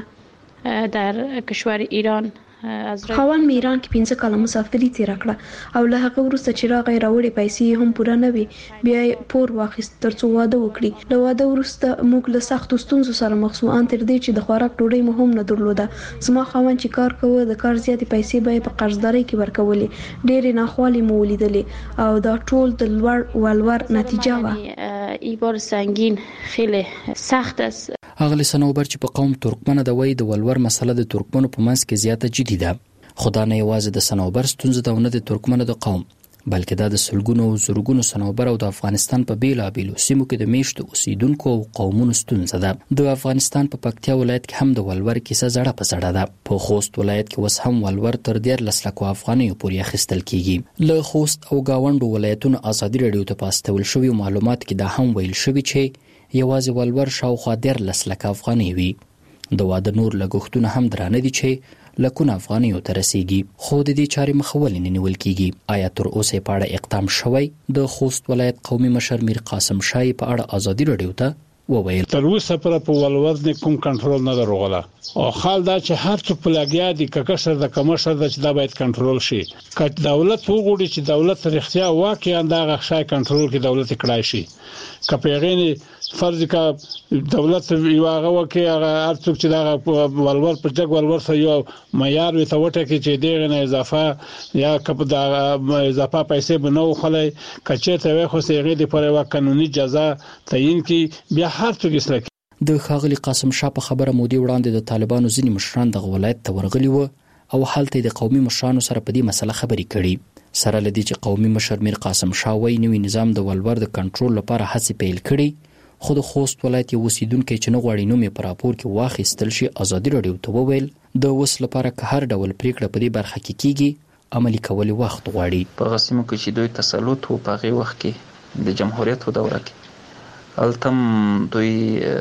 در کشور ایران خاوند می ایران کې پنځه کاله مسافري تیر کړه او له هغه وروسته چې راغی راوړې پیسې هم پوره نه وي بیا پور واخیست ترڅو واده وکړي. له واده وروسته موږ له سختو ستونزو سره مخ شو ان تر دې چې د خوراک ډوډۍ مو هم نه درلوده. زما خاوند چې کار کوي د کار زیاتې پیسې به په قرضداري کې ورکولې. ډېرې ناخوالې مو ولیدلې او دا ټول د لوړ ولور نتیجه وه. ای بار سنگین خیلی سخت است. اغلی سنوبر چې په قوم ترکمن د وای د ولور مسله د ترکمنو په منځ کې زیاته جدي ده. خدا نه یوازې د سنوبر ستونزه ده نه د ترکمن د قوم بلکې دا د سلګونو او زرګونو سنوبر او د افغانستان په بیلابیلو سیمو کې د میشتو اوسیدونکو او قومونو ستونزه ده. د افغانستان په پکتیا ولایت کې هم د ولور کیسه زړه په زړه ده. په خوست ولایت کې وس هم ولور تر ډیر لسلکو افغاني پورې اخیستل کیږي. له خوست او گاونډو ولایتونو ازادي رادیو ته پاستول شوی معلومات کې دا هم ویل شوی چې یوازې ولور شاوخوا ډیر لسلک افغاني وي. د واده نور لګښتونه هم درانه دي چې لکونه افغانیو ته رسیږي. خو د دې چارې مخول نه نیول کیږي. آیا تر اوسه په اړه اقدام شوی؟ د خوست ولایت قومي مشر میر قاسم شای په اړه ازادي رادیو ته وویل تر اوسه پر په ولور نه کوم کنټرول نه دروغله او حال دا چې هر څه په لګیا دي ککشر د کمشر د چې دا باید کنټرول شي. که دولت وګوري چې دولت رښتیا واقعا دا غشای کنټرول کې دولت کړای شي. که پیغینې فرض کا دولت یو هغه وکي هغه ارڅوک چې دا ولور پر جګ ولور سره یو معیار وي ته وټه کې چې دغه نه اضافه یا کپ دا اضافه پیسې بنو خلې کچې ته وي خو سیغه د پر یو قانوني جزا تعین کی بیا هر څه کې. د خاغلی قاسم شاه په خبره مودي وړاندې د طالبانو ځینې مشران د ولایت ته ورغلي وو او حالت د قومي مشرانو سره په دې مسله خبرې کړي. سره لدی چې قومي مشر میر قاسم شاه وایي نوی نظام د ولور د کنټرول لپاره هڅې پیل کړي. خو د خوست ولایت یو اوسیدونکو چې نه غواړي نوم یې پر راپور کې واخیستل شي ازادي رادیو ته وویل د وس لپاره که هر ډول پریکړه په دې برخه کې کیږي عملی کول وخت غواړي. په غسیمو کې چې دوی تسلط وو په هغه وخت کې د جمهوریت په دوره کې التم دوی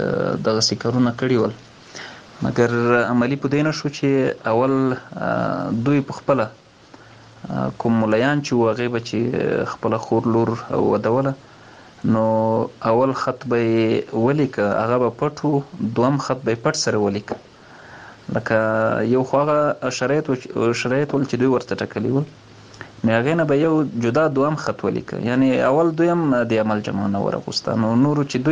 د غسیکرونه کړی ول مګر عملی په دینه شو چې اول دوی په خپل کوم مليان چې وغه به چې خپل خور لور او ودوله نو اول خط به ولیک هغه به پټو دوم خط به پټ سره ولیک لکه یو خوغه شرایط شرایط ول چې دوی ورته ټکلی ول نو هغه نه به یو جدا دوم خط ولیک یعنی اول دویم د عمل جمعونه ورغوستانو نور چې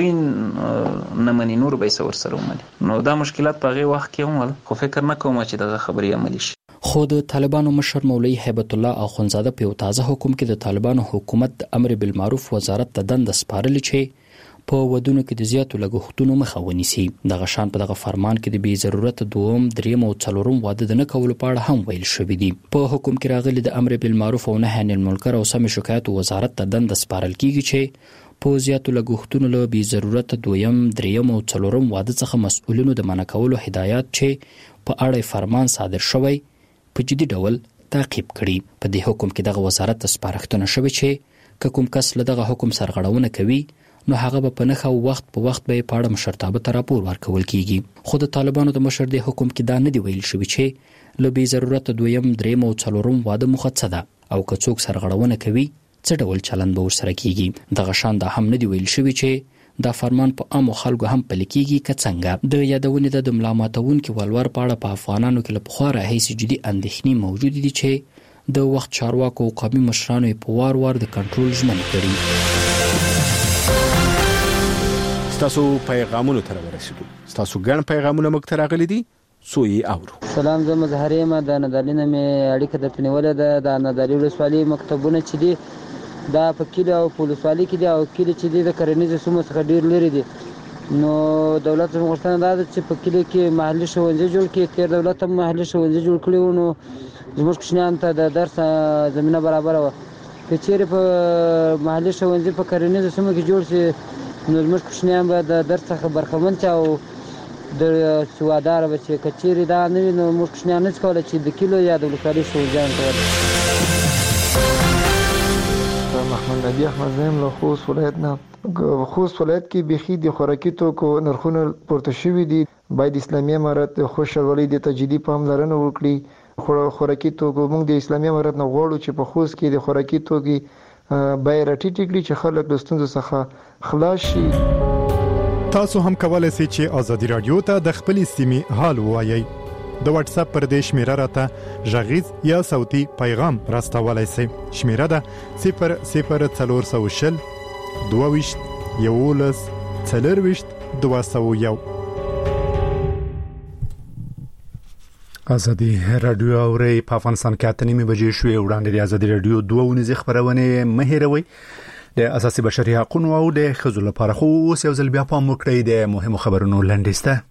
دوی نه منی نور به سور سره ومني نو دا مشکلات په هغه وخت کې هم خو فکر نه کوم چې دغه خبري عملی شي. خو د طالبانو مشر مولوی هیبت الله اخونزاده په تازه حکم کې د طالبانو حکومت د امر بالمعروف وزارت ته دند سپارلې چې په ودونو کې د زیاتو لګښتونو مخه ونیسي. دغه شان په دغه فرمان کې د بې ضرورت دوم دریم او څلورم واده نه کول په اړه هم ویل شوی دی. په حکم کې راغلي د امر بالمعروف او نهي عن المنکر او سم شکایت وزارت ته دند سپارل کیږي چې په زیاتو لګښتونو له بې ضرورت دویم دریم او څلورم واده څخه مسؤلینو د منع کولو هدایت چې په اړه فرمان صادر شوی په جدي ډول تعقیب کړي. په دې حکم کې دغه وزارت ته سپارښتنه شوې چې کوم کس له دغه حکم سرغړونه کوي نو هغه به په نخښه وخت په وخت به په اړه مشرتابه ته راپور ورکول کیږي. خو د طالبانو د مشر د حکم کې دا نه دی ویل شوی چې له بې ضرورت دویم دریم او څلورم واده مختصه ده او که څوک سرغړونه کوي څه ډول چلند به ورسره کیږي. دغه شان دا هم نه دی ویل شوی چې دا فرمان په عامو خلکو هم پلي کیږي که څنګه. د یادونې د ملامتونکو ولور په اړه په افغانانو کې له پخوا راهیسې جدي اندېښنې موجود دي چې د وخت چارواکو او قومي مشرانو په وار وار د کنټرول ژمن کړي. ستاسو پیغامونه تر ورسېدو. ستاسو ګڼ پیغامونه موږ ته راغلي دي څو یې اورو. سلام زه مظهر یم د نادالینه مې اړیکه درته نیولې ده. د نادالي ولسوالۍ مکتبونه چې دي دا په کلی او په ولسوالۍ کې دي او کلی چې دي د کرنیزو سیمو څخه ډېر لرې دي نو دولت زموږ غوښتنه دا ده چې په کلی کې محلي ښوونځي جوړ کړي. تېر دولت هم محلي ښوونځي جوړ کړي وو نو زموږ کوچنیانو ته د درس زمینه برابره وه. که چیرې په محلي ښوونځي په کرنیزو سیمو کې جوړ شي نو زموږ کوچنیان به د درس څخه برخمن شي او د سواداره به شي. که چیرې دا نه وي نو موږ کوچنیان نشي کولی چې د کلو یا د ولسوالۍ ښوونځیانو ته ورشي. احمد نبی احمد زم له خوست ولایت نه. خوست ولایت کې بيخي د خوراکي توکو نرخونه پورته شوي دي. باید اسلامي امارت خوشحالي د تجديدي پاملرنه وکړي. خوراکي توکو موږ د اسلامي امارت نه غواړو چې په خوست کې د خوراکي توکي بای راټیټ کړي چې خلک د ستونزو څخه خلاص شي. تاسو هم کولای شئ چې ازادي رادیو ته د خپل سیمې حال ووایي. د واتس اپ پر دې شمیره راته ژغیز یا صوتي پیغام راستولای شئ. شمیره ده صفر صفر څلور سوه شل دوه ویشت یولس څلور ویشت دوه سوه یو. ازادي رادیو اوري په افغانستان کې اته نیمه بجې شوې. وړاندې د ازادي رادیو دوه ونیزه خبرونه مهیروي د اساسي بشري حقوقو او د خزو لپاره خو اوس یو ځل بیا پام وکړئ د مهمو خبرونو لنډیسته.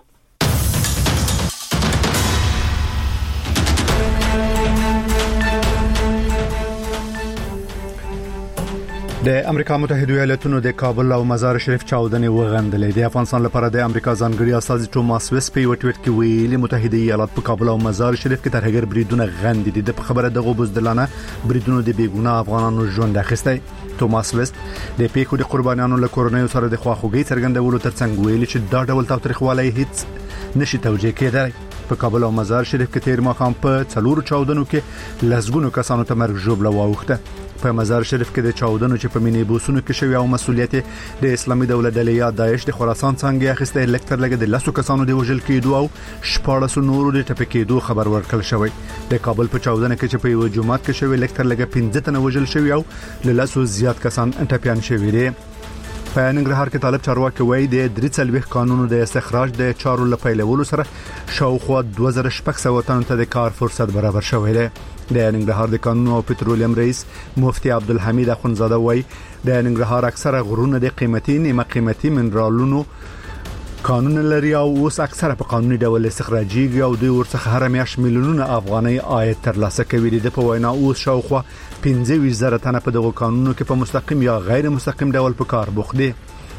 د امریکا متحده ایالاتونو د کابل او مزار شریف چاودنې وغندلې. د افغانستان لپاره د امریکا ځانګړي استازي توماس ویس په وټویټ کې ویلي متحده ایالات په کابل او مزار شریف کې ترهګر بریدونه غندي دي. د خبره دغه بوزدلانه بریدونه د بیګونه افغانانو ژوند اخیستی. توماس ویس د پیښو د قربانیانو له کورنۍ سره د خواخوږي څرګندولو ترڅنګ ویلي چې دا ډول تاریخوالي هیڅ نشي توجیه کېدای. په کابل او مزار شریف کې تیر ماښام په څلورو چاودنو کې لسګونو کسانو ته مرګ ژوبله واوښته. په مزار شریف کې د چاودنو چې په مینی بوسونو کې شوی او مسولیت د اسلامي دولت ډلې یا داعش د خراسان څنګه اخیسته الکتر لګه د لاسو کسانو د وژل کېدو او شپاړس نورو د ټپي کېدو خبر ورکړل شوی. د کابل په چاودنه کې چې په یو جمعات کې شوی الکتر لګه پنځه تنه وژل شوی او له لاسو زیات کسان ټپيان شوی دي. په ننګرهار کې طالب چارواکي وایي د درې څلويخ قانونو د استخراج د چارو لپاره سره شاوخوا دوه زره شپږ سوه تنو ته د کار فرصت برابر شوی دی. د ننګرهار د قانون او پټرولیم رئیس مفتي عبدالحمید اخونزاده وایي د ننګرهار اکثره غرونه د قیمتي نیمه قیمتي منرالونو قانون لري او اوس اکثره په قانوني ډول استخراجيږي او دوی ورڅخه هر میاشت میلیونونه افغانۍ عاید ترلاسه کوي. د په وینا اوس شاوخوا پنځه ویشت زره تنه په دغه قانونو کې په مستقیم یا غیر مستقیم ډول په کار بوخت دي.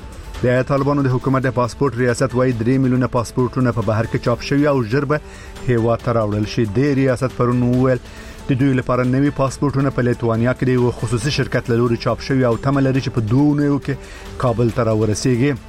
د طالبانو د حکومت د پاسپورت ریاست وایي درې میلیونه پاسپورتونه په بهر کې چاپ شوي او ژر به هیواد ته راوړل شي. د ریاست پرون ویل د دوی لپاره نوي پاسپورتونه په لیتوانیا کې د یو خصوصي شرکت له لوري چاپ شوي او تمه لري چې په دوه اونیو کې کابل ته راورسیږي.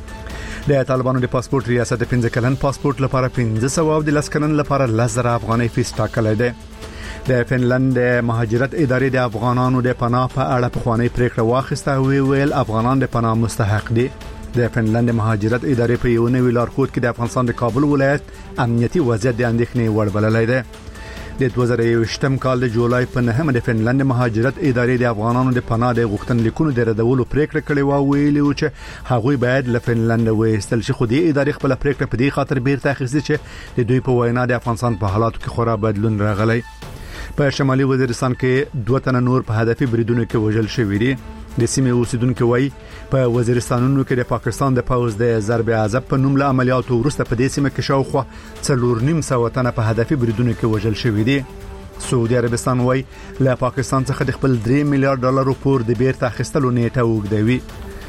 د طالبانو د پاسپورت ریاست د پنځه کلن پاسپورت لپاره پنځه سوه او د لس کلن لپاره لس زره افغانۍ فیس ټاکلی دی. د فنلند د مهاجرت ادارې د افغانانو د پناه په اړه په خوانی پریکړه واخیسته او ویل افغانان د پناه مستحق دي. د فنلند مهاجرت ادارې په یو نوی لارښود کې د افغانستان د کابل ولایت امنیتي وضعیت د اندېښنې وړ بللی دی. د دوه زره یوویشتم کال د جولای په نهمه د فنلند مهاجرت ادارې د افغانانو د پناه د غوښتنلیکونو د ردولو پریکړه کړې و. ویلي و چې هغوی باید له فنلند وایستل شي، خو د ادارې خپل پریکړه په دې خاطر بیرته اخیستې چې د دوی په وینا د افغانستان په حالاتو کې خورا بدلون راغلی. په شمالي وزیرستان کې دوه تنه نور په هدفي بریدونو کې وژل شوي دي. د سیمې اوسیدونکو وایي په وزیرستانونو کې د پاکستان د پوز د ضرب عذاب په نوم له عملیاتو وروسته په دې سیمه کې شاوخوا څلور نیم سوه تنه په هدفي بریدونو کې وژل شوي دي. سعودي عربستان وایي له پاکستان څخه د خپل درې میلیارډ ډالرو پور د بیرته اخیستلو نیټه وګدوي.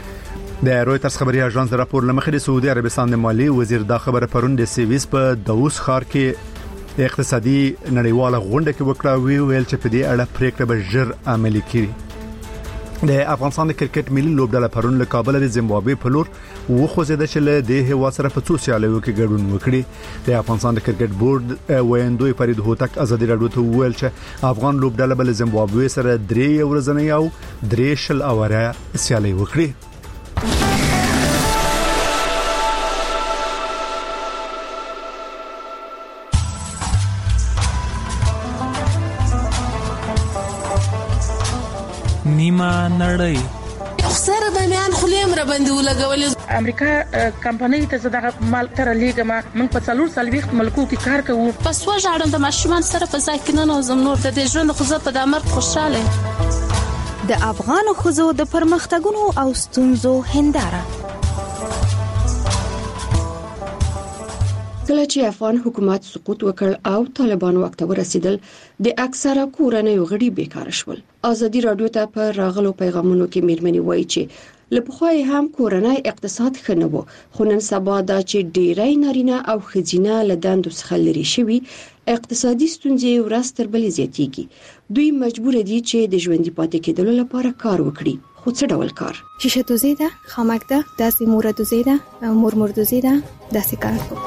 د رويټرز خبري اژانس د راپور لمخې د سعودي عربستان د مالی وزیر دا خبره پرون د سیویس په داوس ښار کې اقتصادي نړیواله غونډه کې وکړه. وی ویل چې په دې اړه پریکړه به ژر عملي کړي. د افغانستان د کرکټ ملي لوبډله پرون له کابل د زیمبابوې په لور وخوځیده چې له دې هوا سره په څو سیالیو کې ګډون وکړي. د افغانستان د کرکټ بورډ ویندوی فرید هوتک ازادي راډیو ته وویل چې افغان لوبډله بل زیمبابوې سره درې ورځې او درې شل اوره سیالي وکړي. نیمه نړۍ خسر د میان خلیم را باندې ولګول. امریکا کمپنۍ ته زداغه مال تر لیګما من په څلور سلويخ ملکو کې کار کوو. پس وژاړم د ماشومان سره په ځای کې نه نوزم نور د دې ژوند خو زه په دامر خوشاله. د افغان خزو د پرمختګونو او ستونزو هنداره. کله چې افغان حکومت سقوط وکړ او طالبان واک ته ورسېدل د اکثره کورنیو غړي بیکاره شول. ازادي راډیو ته په راغلو پیغامونو کې میرمنې وایي چې لپخوای هم کورنۍ اقتصاد ښه نه و، خو نن سبا دا چې ډیری نارینه او ښځینه له دندو څخه لري شوي اقتصادي ستونزې ورځ تر بلې زیاتېږي. دوی مجبور دي چې د ژوندۍ پاتې کېدلو لپاره کار وکړي. خو څه ډول کار؟ شیشه دوزی ده، خامک ده، داسې موره دوزی ده، مرمر دوزی ده، داسې کار کوي.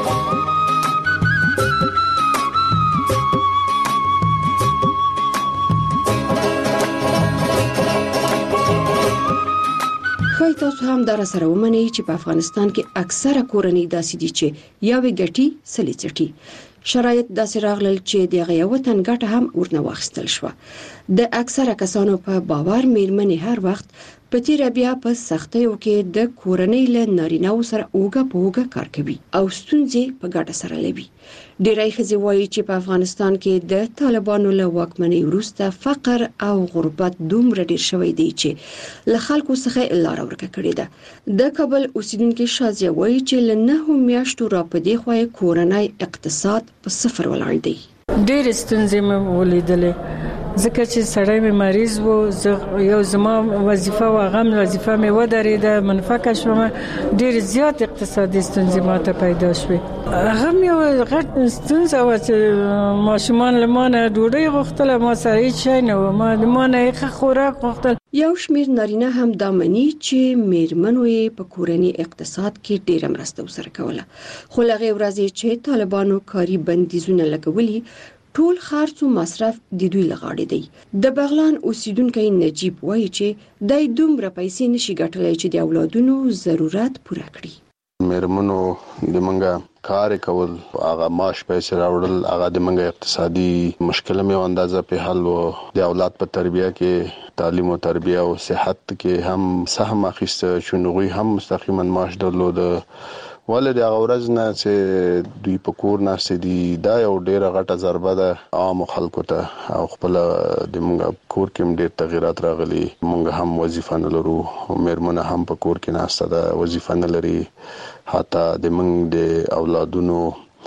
خو تاسو هم در سره ومنئ چې په افغانستان کې اکثره کورنۍ داسې دي چې یوې ګټي سلې چټي. شرایط داسې راغلل چې دغه یو تن ګټه هم ورنه واخیستل شوه. د اکثره کسانو په باور میرمنې هر وخت په تیر بیا په سختیو کې د کورنۍ له نارینه‌و سره اوګه په اوګه کار کوي او ستونزې په ګډه سره لوي. ډیری ښځې وایي چې په افغانستان کې د طالبانو له واکمنۍ وروسته فقر او غربت دومره ډیر شوی دی چې له خلکو څخه لار ورکه کړې ده. د کابل اوسیدونکو شازیه وایي چې له نهو میاشتو را په دې خوا کورنۍ اقتصاد په صفر ولاړ دی. ډېر ستونزې مې ولیدلې ځکه چې سړی مې مریض و، یو زما وظیفه و هغه وظیفه مې ودرېده، منفکه شوم، ډېر زیات اقتصادي ستونزې ماته پیدا شوې. هغه مې یو غټ ستونزه وه چې ماشومان له ما نه ډوډۍ غوښتله، ما سره هېڅ شی نه و، ما د ما نه ښه خوراک غوښتل. یو شمېر نارینه هم دا مني چې میرمنو یې په کورني اقتصاد کې ډېره مرسته ورسره کوله. خو له هغې ورځې چې طالبانو کاري بندیزونه لګولي، ټول خرڅ او مصرف د دوی لغاړې دی. د بغلان اوسیدونکی نجیب وایي چې دای دومره پیسې نشي ګټلای چې د اولادونو ضرورت پوره کړي. میرمنو د منګه کار کول، هغه معاش پیسې راوړل، هغه د منګه اقتصادي مشکل مې اندازه په حل و. د اولاد په تربیه کې، تعلیم او تربیه او صحت کې هم سهم اخیسته، شنوغي هم مستقیما معاش درلود. ولې د هغه ورځ نه چې دوی په کور ناستې دي، دا یو ډېره غټه ضربه ده عامو خلکو ته. او خپله د موږ کور کې هم ډېر تغیرات راغلي. موږ هم وظیفه نه لرو، میرمنه هم په کور کې ناسته ده، وظیفه نه لري. حتی د موږ د اولادونو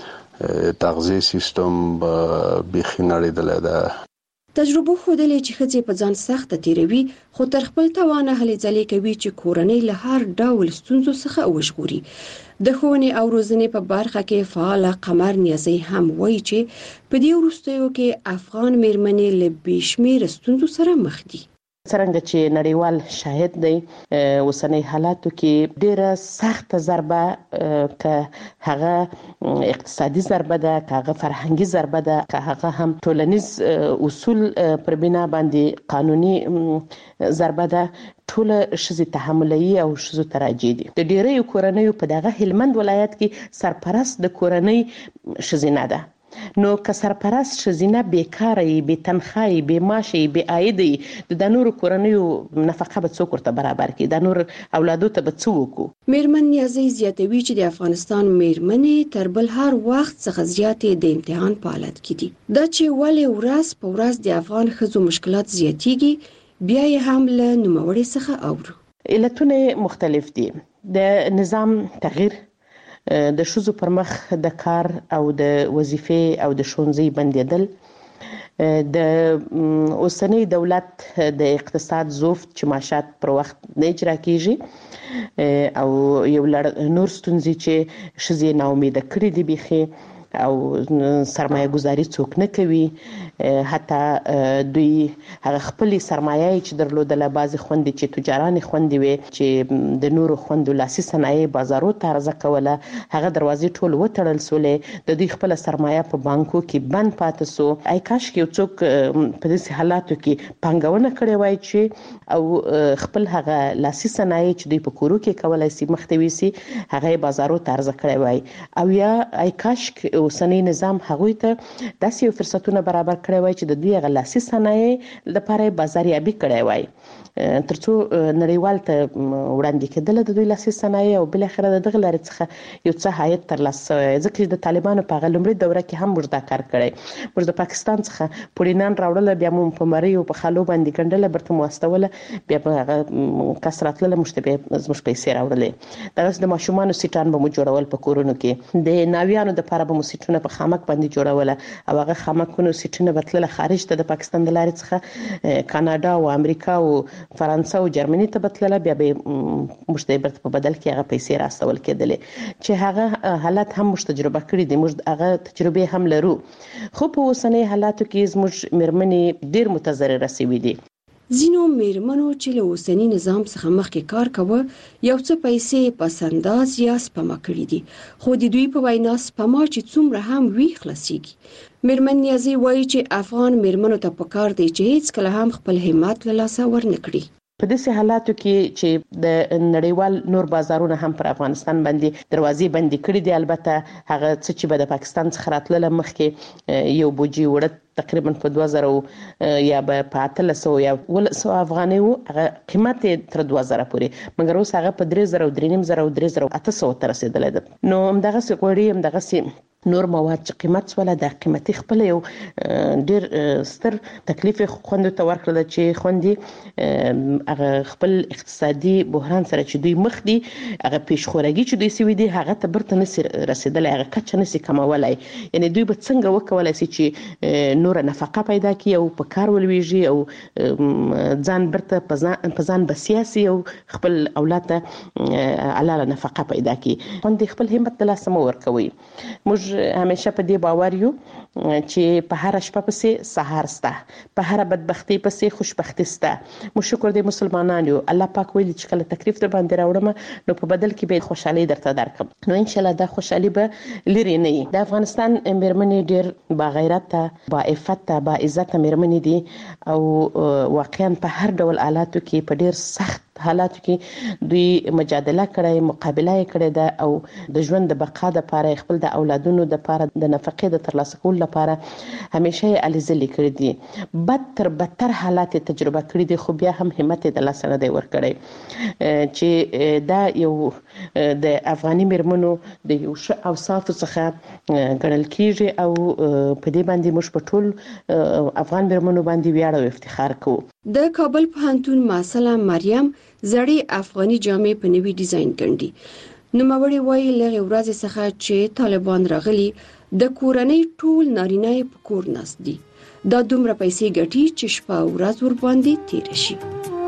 تغذیه سیستم بیخي نړېدلی ده. تجربه ښودلې چې ښځې په ځان سخته تیروي، خو تر خپل توانه هلې ځلې کوي چې کورنۍ له هر ډول ستونزو څخه وژغوري. د ښوونې او روزنې په برخه کې فعاله قمر نیازی هم وایي چې په دې وروستیو کې افغان میرمنې له بې شمېره ستونزو سره مخ دي. څرنګه چې نړیوال شاهد دی، اوسنۍ حالاتو کې ډیره سخته ضربه، که هغه اقتصادي ضربه ده، که هغه فرهنګي ضربه ده، که هغه هم ټولنیز اصول پر بنا باندې قانوني ضربه ده، ټول ښځې تحملوي او ښځو ته راجع دي. د ډیریو کورنیو په دغه هلمند ولایت کې سرپرست د کورنۍ ښځینه ده. نو که سرپرست ښځینه بیکاره یې، بې تنخواه یې، بې معاشه یې، بې عاید یې، د نورو کورنیو نفقه به څوک ورته برابر کړي؟ د نور اولادو ته به څه وکړو؟ میرمن نیازی زیاتوي چې د افغانستان میرمنې تر بل هر وخت څخه زیاتې د امتحان په حالت کې دي. دا چې ولې ورځ په ورځ د افغان ښځو مشکلات زیاتېږي، بیا یې هم له نوموړې څخه اورو. علتونه مختلف دي. د نظام تغییر، د ښځو پر مخ د کار او د وظیفې او د ښوونځي بندېدل، د اوسنۍ دولت د اقتصاد ضعف چې معاشات پر وخت نه اجرا کیږي، او یو لړ نور ستونزې چې ښځې ناامیده کړي دي بیخي، او سرمایه گذاري څوک نه کوي. حتی دوی هغه خپلې سرمایه چې درلودله، بعضې خوندې چې تجارانې خوندې وې چې د نورو خوندو لاسي صنایع بازارو ته عرضه کوله، هغه دروازې ټول وتړل سولې. د دوی خپله سرمایه په بانکو کې بند پاتې سو. ای کاشکې یو څوک په داسې حالاتو کې پانګونه کړې وای چې او خپل هغه لاسي صنایع چې دوی په کورو کې کولی سي مخته ویسي، هغه یې بازارو ته عرضه کړی وای. او یا ای کاشک اوسنۍ نظام هغوی ته داسې یو فرصتونه برابر کړی وای چې د دوی هغه لاسي صنایع لپاره بازاریابي کړی وای، ترڅو نړیوال ته وړاندې کېدله د دوی لاسي صنایع، او بالاخره د دغه لارې څخه یو څه عاید ترلاسه شوی. ځکه چې د طالبانو په هغه لومړۍ دوره کې هم موږ دا کار کړی. موږ د پاکستان څخه پوړینان راوړله، بیا مو په مریو په خالو باندې ګنډله، برته مو واستوله، بیا په هغه کس راتلله، موږ ته بیا زموږ پیسې راوړلې. دغسې د ماشومانو سیټان به مو جوړول په کورونو کې، د ناویانو دپاره به مو سیټونه په خامک باندې جوړوله، او هغه خامکونو سیټونه به تلله خارج ته د پاکستان د لارې څخه، کاناډا او امریکا او فرانسه او جرمني ته بتلله بیا به مشته برته په بدل کې هغه پیسې راستول کېدلې چې هغه حالات هم مش تجربه کړې دي موږ هغه تجربه هم لرو خو په اوسنۍ حالاتو کې زموږ مرمنې ډیر متضرره شوي دي ځینو میرمنو چې له اوسنی نظام څخه مخکې کار کاوه یو څه پیسې په انداز یا سپما کړې دي خو د دوی په وینا سپما چې څومره هم وی خلاصيږي میرمن نیازي وایي چې افغان میرمنو ته پکار دی چې هیڅ کله هم خپل همت له لاسه ورنکړي په داسې حالاتو کې چې د نړیوال نور بازارونه هم پر افغانستان باندې دروازې بندي کړې دي البته هغه څه چې به د پاکستان څخه راتلل مخکې یو بوجي وړت تقریبا په دوه زره یا په اتلس یا ولس افغاني وو هغه قیمت تر دوه زره پورې مګر اوس هغه په درې زره او درې نیم زره او درې زره اته سوه تر رسیدلی ده نو همدغه څه غوړي همدغه څه نور مواد چې قیمت ولا د قیمتي خپل یو ډیر ستر تکلیف خوند ته ورکړل چې خوندي هغه خپل اقتصادي بحران سره چې دوی مخ دي هغه پیشخورګي چې دوی سوي دي هغه ته برته نسی رسیدلی هغه کچ نسی کمولای یعنی دوی به څنګه وکولای شي چې نور نفقه پیدا کړي او په کار ولويږي او ځان برته په ځان بسیاسي او خپل اولاد ته علاله نفقه پیدا کړي خوندي خپل همت د لاسه مور کوي موږ همیشه په دې باور یو چې په هر شپه پسې سحر سته په هر بدبختی پسې خوشبختی سته مو شکر دې مسلمانانو الله پاک ویل چې کله تکلیف در باندې راوړم نو په بدل کې به خوشحالي درته درکم نو ان شاء الله دا خوشحالي به لري نه د افغانستان میرمنې ډېر با غیرت با عفت با عزت میرمنې دي او واقعا په هر ډول حالاتو کې په ډېر سخت حالاتو کې دوی مجادله کړي مقابله کړي ده او د ژوند د بقا لپاره خپل د اولادونو د لپاره د نفقې د ترلاسه کولو لپاره همیشه یې الزلي کړي دي بدتر بدتر حالات تجربه کړي دي خو بیا هم همت د لاسه نه دی ورکړي چې دا یو د افغاني میرمنو د یو ښه اوصاف څخه ګڼل کیږي او په دې باندې موږ په ټول افغان میرمنو باندې ویاړ او افتخار کوو د کابل پوهنتون محصله مریم زړې افغاني جامې په نوي ډیزاین ګڼي نوموړي وایي لږ ورځې څخه چې طالبان راغلي د کورنۍ ټول نارینه په کور ناست دي دا دومره پیسې ګټي چې شپه ورځ ور باندې تیر شي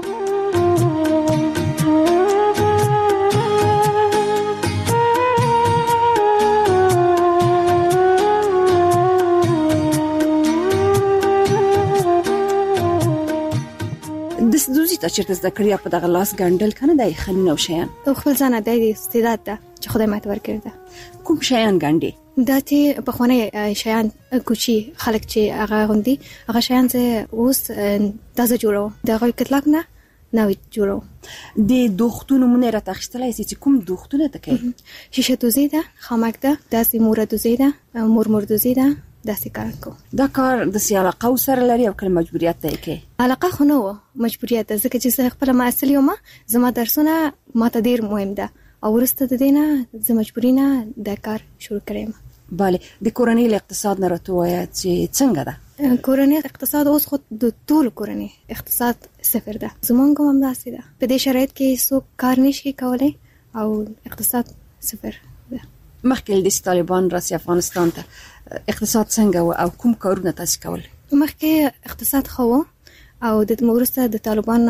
د دوزي ته چیرته زده کړی په دغه لاس ګندل کنه د خنینو شیان او خپل ځان د استعداد ده چې خدای ماته ورکړي کوم شیان ګندي دا ته په خونه شیان کوچی خلک چې هغه غوندي هغه شیان چې اوس تازه جوړو دغه کتلک نه نوې جوړو د دوختونو مونږ را تخښتلای سي چې کوم دوختونه تکي شیشه دوزي ده خامک ده داسې مور دوزي ده مور مور دوزي ده داسې کار کو دا کار د سیاله سره لري او کله مجبوریت دی کې علاقه خو نو مجبوریت ځکه چې خپل معسل یوم زما درسونه ماته ډیر مهم ده او ورسته د دینه زما مجبورینا د کار شروع کړم bale د کورنۍ اقتصاد نه راته وایي چې څنګه ده کورنۍ اقتصاد اوس خو د ټول کورنۍ اقتصاد صفر ده زمونږ هم داسې ده په دې شرایط کې څوک کار نشي کولای او اقتصاد صفر ده مخکې د طالبان راسي افغانستان ته اقتصاد څنګه او کوم کارونه تاسو کول مخکې اقتصاد خو او د مورسته د طالبان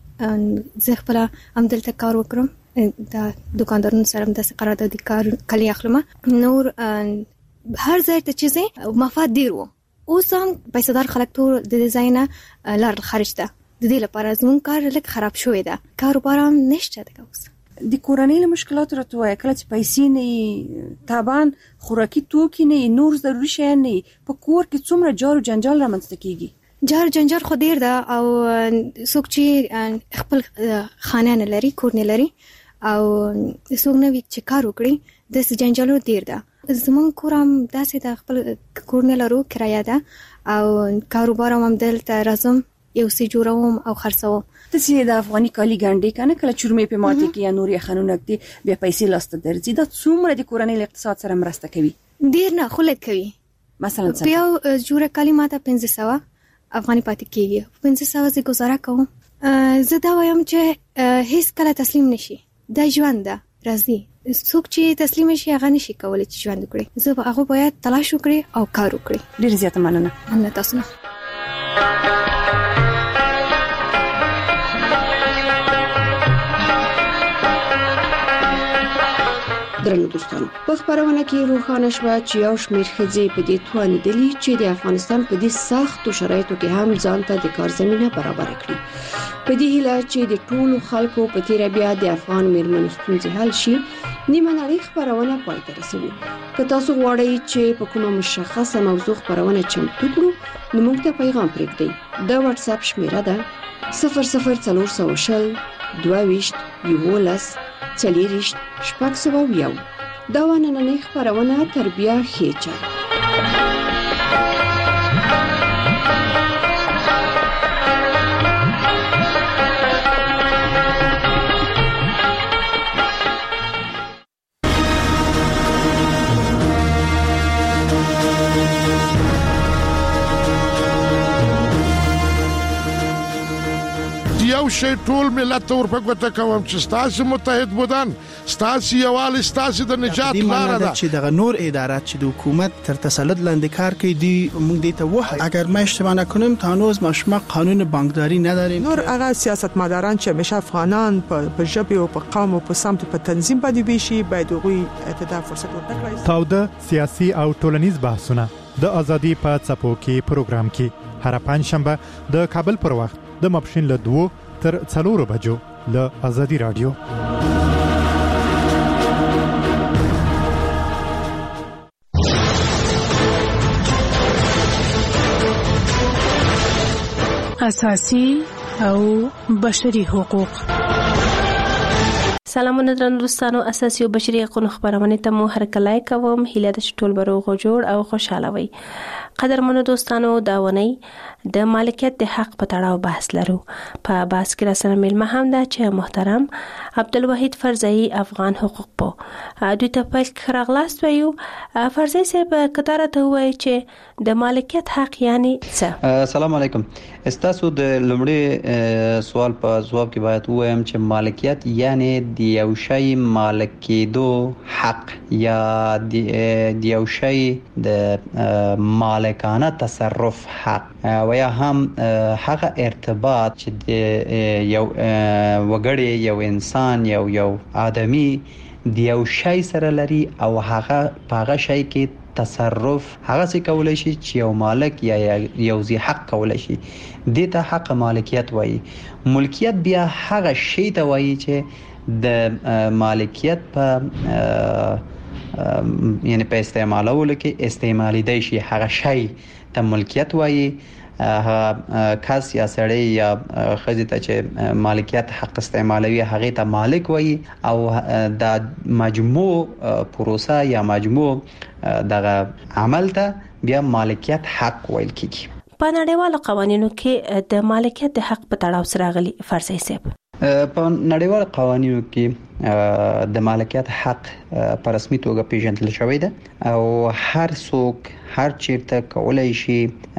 زه خپل هم دلته کار وکړم د دکاندارونو سره د قراردادي کار کلی اخلم نور هر ځای ته چې مفاد ډیر وو اوس هم پیسې خلک ټول د ډیزاین لار خارج ده د دې لپاره زمون کار لږ خراب شوی ده کاروبار هم نشته ده اوس د کورنۍ له مشکلاتو راته وایي کله چې پیسې نه طبعا خوراکي توکي نه نور ضروري شي نه په کور کې څومره جار او جنجال رامنځته کیږي جار جنجال خو ډیر ده او څوک چې خپل خانه نه لري کور نه لري او څوک نه وی چې کار وکړي د جنجالو ډیر ده زمون کورم داسې د خپل کور نه لرو کرایه ده او کاروبار هم دلته راځم یو سی جوړوم او خرڅوم ته چې د افغاني کالی ګانډي کنه کله چورمې په ماته کې یا نور یې خنونه کې بیا پیسې لاسته درځي دا څومره د کورنۍ اقتصاد سره مرسته کوي ډیر نه خلک کوي مثلا څه بیا جوړه کالی ماته پنځه سوه افغاني پاتې کیږي پنځه سوه زه گزاره کوم زه دا وایم چې هیڅ کله تسلیم نشي دا ژوند ده راځي څوک چې تسلیم شي هغه نشي کولای چې ژوند وکړي زه هغه باید تلاش وکړي او کار وکړي ډیر زیاته مننه مننه تاسو نه درنو دوستانو په خبرونه کې روښانه شوه چې یو شمېر ښځې په دې توانیدلي چې د افغانستان په دې سختو شرایطو کې هم ځان ته د کار زمينه برابر کړي. په دې هیله چې د ټولو خلکو په تیر بیا د افغان میرمنو ستونزې حل شي، نیمه نړۍ خبرونه پای ته رسوي. که تاسو غواړئ چې په کومه مشخصه موضوع خبرونه چمتو کړو، نو موږ ته پیغام پرېږدئ. د واتس اپ شمیره ده صفر صفر څلور سوه شل دوه ویشت یولس څلېرویشت شپږ سوه یو. دا نننۍ خبرونه تر بیا ښې چاره. یو شی ټول ملت ور په ګوته کوم چې ستاسو متحد بودن، ستاسو یوال، ستاسو د نجات لار ده. چې دغه نور ادارات چې د حکومت تر تسلط لاندې کار کوي دي، موږ دې ته وایو اگر ما اشتباه نکنم تا هنوز ما شما قانون بانکداری نداریم. نور هغه سیاستمداران چې همیشه افغانان په ژبه او په قوم او په سمت په تنظیم باندې ویشي، باید هغوی ته فرصت ورکړي. تاوده سیاسي او ټولنیز بحثونه د ازادي په څپو کې پروګرام کې هر پنځ شنبه د کابل پر وخت د ماپښین له دوه تر څلورو بجو له ازادي رادیو. اساسي او بشري حقوق. سلامونه درنو دوستانو، اساسي او بشري حقوقو خبرونه ته مو هرکلای کوم. هیله د ټول بروغ جوړ او خوشاله وي. قدرمنو دوستانو، دا ونی د مالکیت د حق په تړاو بحث لرو. په بحث کې را سره ملما هم ده چې محترم عبدالوحید فرزئی افغان حقوق په دوی ته په خراغلاست ویو. فرزئی صاحب کتاره ته وایي چې د مالکیت حق یعنی څه؟ السلام علیکم. استاسو د لومړي سوال په جواب کې باید وایم چې مالکیت یعنی د یو شی مالک کېدو حق یا د یو شی د مالکانه تصرف حق و یا هم هغه ارتباط چې د یو وګړي، یو انسان، یو یو آدمی د یو شی سره لري او هغه په هغه شی کې تصرف هغه څه کولای شي چې یو مالک یا یو ذی حق کولای شي. دې ته حق مالکیت وایي. ملکیت بیا هغه شی ته وایي چې د مالکیت په یعنی په استعمالولو کې استعمالي دی شي. هغه شی ته ملکیت وایي. هغه کس یا سړی یا خځې ته چې مالکیت حق استعمالوي هغه ته مالک وایي. او د مجموع پروسه یا مجموع دغه عمل ته بیا مالکیت حق ویل کیږي. په نړیوالو قوانینو کې د مالکیت د حق په تړاو سره غلي فرضي سیب په نړیوالو قوانینو کې د مالکیت حق په رسمي توګه پیژندل شوی دی او هر څوک هر چیرته کولای شي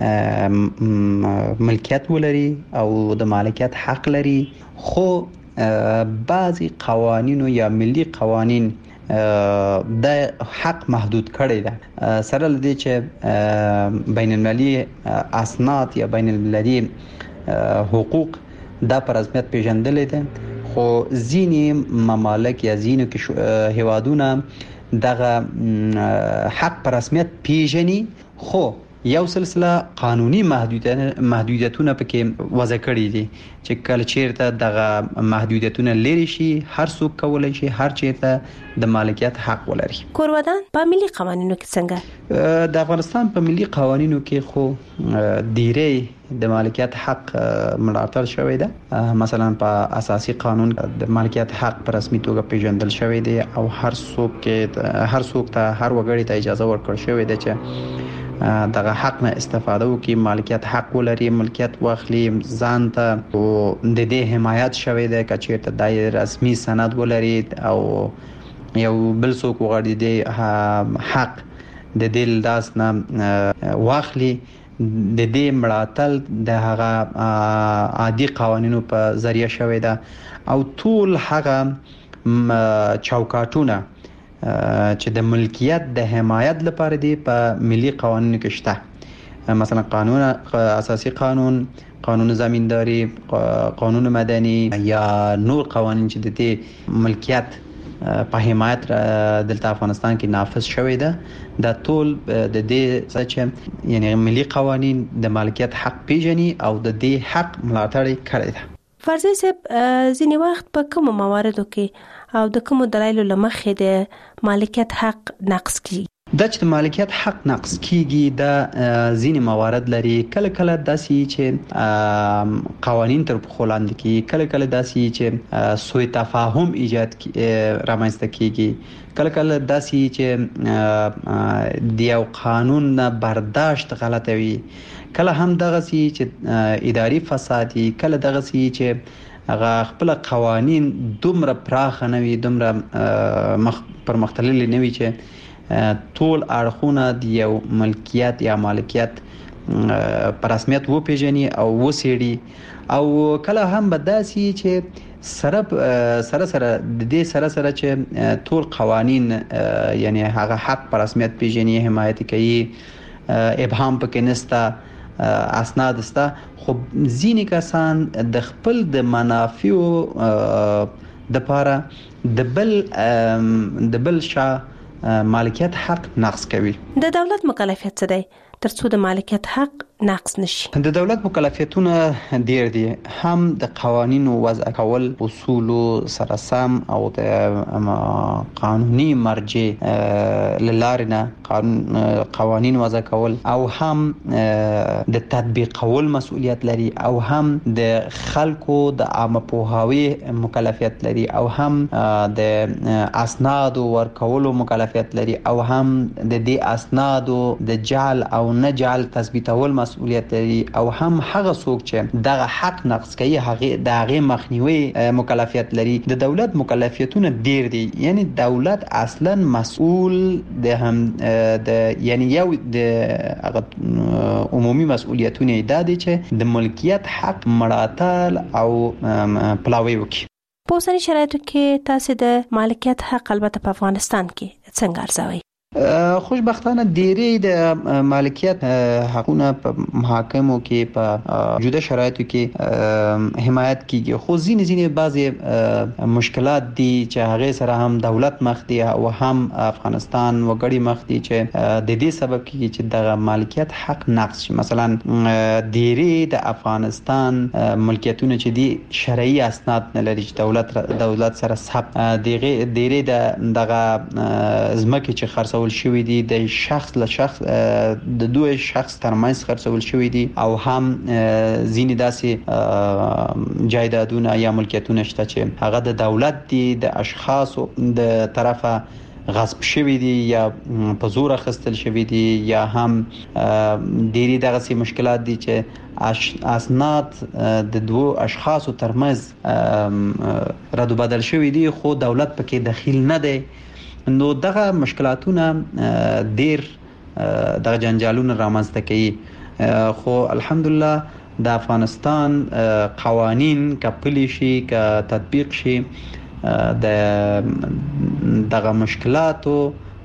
ملکیت ولري او د مالکیت حق لري. خو بعضی قوانینو یا ملي قوانین د حق محدود کړی ده، سره لدی چې بین المللي اسناد یا بین المللي حقوق دا پر رسمیت پیژندل دي. خو ځینی ممالک یا ځینو کې هیوادونه دغه حق پر رسمیت پیژني، خو یو سلسله قانوني محدودیتونه پکې وضع کړي دي چې کله چیرته دغه محدودیتونه لري شي هر څوک کولای شي هر چیرته د مالکیت حق ولري. کورودان په ملي قوانینو کې څنګه؟ د افغانستان په ملي قوانینو کې خو ډیری د مالکیت حق ملاتړ شوی ده. مثلا په اساسي قانون د مالکیت حق په رسمي توګه پیژندل شوی دی او هر څوک کې هر څوک ته هر وګړي ته اجازه ورکړل شوی ده چې دغه حق نه استفاده وکړي، مالکیت حق ولري، ملکیت واخلي ځان ته. او د دې حمایت شوی دی که چیرته د رسمي سند ولري او یو بل څوک وغواړي د حق د دې لاس نه واخلي، د دې ملاتړ د هغه عادي قوانینو په ذریعہ شوی ده. او ټول هغه چوکاټونه چې د ملکیت د حمایت لپاره دی په ملي قوانینو کې شته. مثلا قانون اساسي قانون، قانون زمینداری، قانون مدني یا نور قوانین چې د دې ملکیت په حمایت دلته افغانستان کې نافذ شوی ده. دا ټول د دې چې یعنی ملي قوانين د مالکیت حق پیژني او د دې حق ملاتړ کوي. فرضي صاحب ځینې وخت په کوم مواردو کې او د کوم دلایلو لمخې د مالکیت حق نقض کیږي؟ دا چې د مالکیت حق نقض کیږي دا ځینې موارد لري. کله کله داسې چې قوانین تر پښو لاندې کیږي، کله کله داسې چې سوء تفاهم ایجاد رامنځته کیږي، کله کله داسې چې د یو قانون نه برداشت غلطه وي، کله هم دغه سي چې اداري فساد، کله دغه سي چې هغه خپل قوانین دومره پراخ نه وي، دومره مخ پر مختللي نه وي چې ټول اړخونه د یو ملکیت یا مالکیت پر رسمیت و پیژني او وسیړي، او کله هم بداسي چې سره سره سره د دې سره سره چې ټول قوانین یعنی هغه حق پر رسمیت پیژني، حمایت کوي، ابهام پکې نسته، اسناد سته، خو ځینې کسان د خپل د منافعو د لپاره د بل د بل شا مالکیت حق نقض کوي. د دولت مکلفیت څه دی ترڅو د مالکیت حق نقض نشي؟ د دولت مکلفیتونه ډیر دي، هم د قوانینو وضع کول، اصول سره سم او د قانوني مرجع لارنه قانون قوانین وضع کول، او هم د تطبیقول مسؤلیت لري، او هم د خلکو د عامه پوهاوی مکلفیت لري، او هم د اسناد ورکولو مکلفیت لري، او هم د دې اسنادو د جعل او نه جعل تثبیتول مسؤلیت لري، او هم هغه څوک چې دغه حق نقض کوي هغه د هغه مخنیوي مکلفیت لري. د دولت مکلفیتونه ډیر دي، یعنی دولت اصلا مسؤول د هم د یعنی یو د هغه عمومي مسؤلیتونه د دي چې د ملکیت حق مړاتل او پلاوی وکړي. په اوسني شرایطو کې تاسو د مالکیت حق البته په افغانستان کې څنګه ارزوي؟ خوشبختانه ډیری د مالکیت حقونه په محاکمو کې په جدا شرایطو کې حمایت کیږي، خو ځینې ځینې بعضی مشکلات دي چې هغه سره هم دولت مخ دي او هم افغانستان وګړي مخ دي چې د دې سبب کیږي چې د مالکیت حق نقض شي. مثلا ډیری د افغانستان ملکیتونه چې دي شرعي اسناد نه لري چې دولت دولت سره ثبت دي، ډیری د دغه ځمکه چې خرڅول شوی دي د شخص له شخص د دوه شخص ترمنځ خرڅول شوی دي، او هم ځینې داسې جایدادونه یا ملکیتونه شته چې هغه د دولت دي د اشخاصو د طرفه غصب شوی دي یا په زور اخیستل شوی دي، یا هم ډېری دغه مشکلات دي چې اسناد د دوه اشخاصو ترمنځ رد و بدل شوی دي خو دولت پکې دخیل نه دی. نو دغه مشکلاتونه ډیر دغه جنجالونه رامنځته کوي، خو الحمدلله د افغانستان قوانین کپلی شي که تطبیق شي د دغه مشکلاتو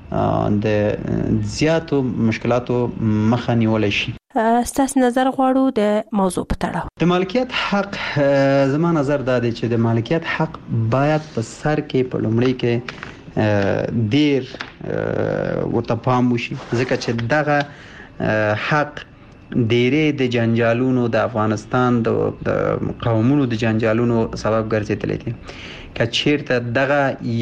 د زیاتو مشکلاتو مخه نیول شي. ستاسو نظر غواړو د موضوع په تړاو. د مالکیت حق زما نظر دا دی چې د مالکیت حق باید په سر کې په لومړي کې ډیر ورته پام وشي، ځکه چې دغه حق ډیرې د جنجالونو د افغانستان د قومونو د جنجالونو سبب ګرځیدلی دي. که چیرته دغه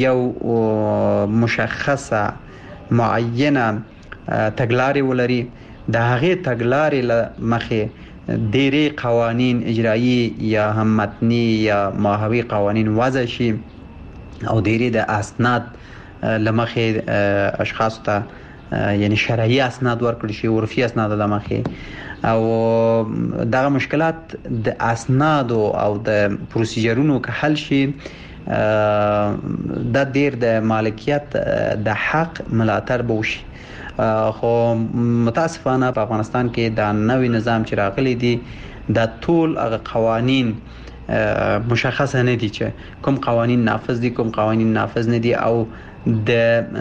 یو مشخصه معینه تګلارې ولري، د هغې تګلارې له مخې ډیرې قوانین اجرایی یا هم متنی یا ماهوی قوانین وضع شي، او ډیرې د اسناد لمخې اشخاص ته یعنی شرعي اسناد ورکړي شي، عرفي اسناد لمخې، او دغه مشکلات د اسناد او د پروسیجرونو که حل شي، دا ډیر د مالکیت د حق ملاتړ به وشي. خو متاسفانه په افغانستان کې دا نوې نظام چې راغلی دی دا ټول هغه قوانین مشخصه نه دي چې کوم قوانین نافذ دي کوم قوانین نافذ نه دي، او د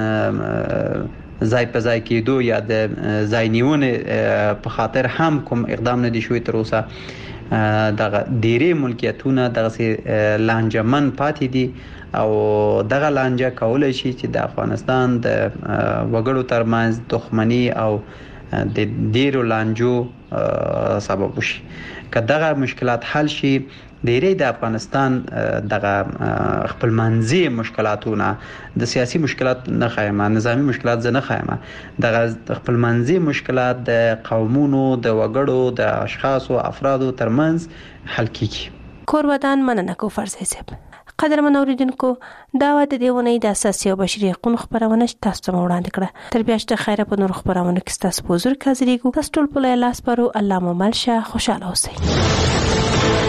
ځای په ځای کېدو یا د ځای نیونې په خاطر هم کوم اقدام نه دي شوی تر اوسه. دغه ډیری ملکیتونه دغه لانجمن پاتې دي او دغه لانجه کولای شي چې د افغانستان د وګړو ترمنځ دښمنی او د ډیرو لانجو سبب وشي. که دغه مشکلات حل شي ډیری د افغانستان دغه خپلمنځي مشکلاتونه د سیاسي مشکلات نه خایمه نظامی مشکلات زنه خایمه دغه خپلمنځي مشکلات د قومونو د وګړو د اشخاصو افرادو ترمنځ حل کیږي. کورودان مننه کو فرض حساب قدر منوریدونکو دا و د دیونې د اساسي او بشري حقوقو خبرونه تاسو ته وړاندې کړه. تر بیا چې خیره په نور خبرونه کې تاسو په حضور کې حاضرېږو. تاسو ټول په لاس پرو الله مو ملشه خوشاله اوسئ.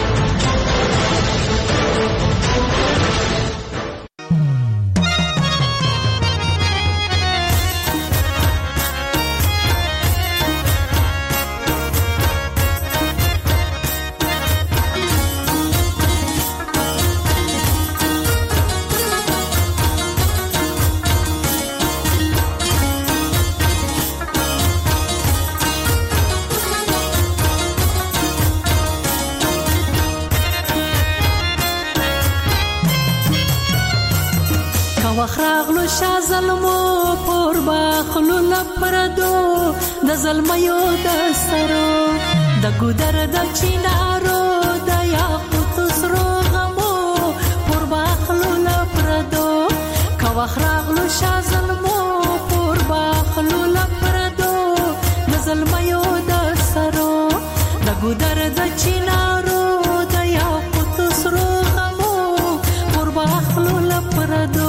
وخراغلو شا ظلمو پور باخلو لپردو د ظلمیو د سرو د ګودر د چینارو د یاقوت سرو غمو پور باخلو لپردو کا وخراغلو شا ظلمو پور باخلو لپردو د ظلمیو د سرو د ګودر د چینارو د یاقوت سرو غمو پور باخلو لپردو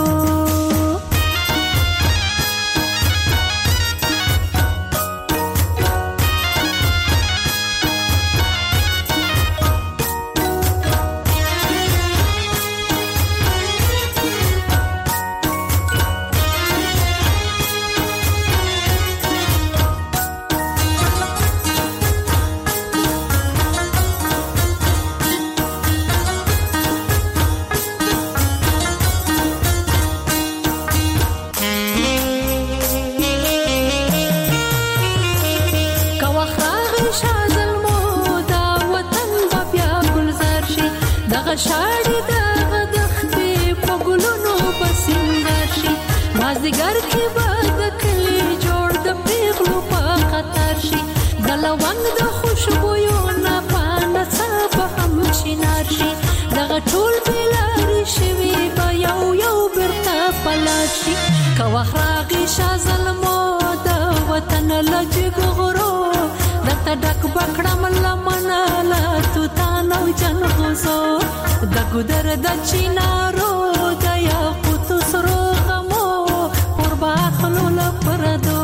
شاړې د دښتې په ګلونو بسنګر شي مازدیګر کې به د کلي جوړ د پیغلو په خطر شي د لونګ د خوشبویو نه پانه څه به هم چینار شي دغه ټول بېلارې شوي به یو یو بیرته پلار شي که وخت راغی شا ظلمو د وطن له جګو غرو درته ډک به کړم لمنه له توتان او جلغوزو د ګودر د چینارو د یاقوتو سرو غمو پر باخلو لپردو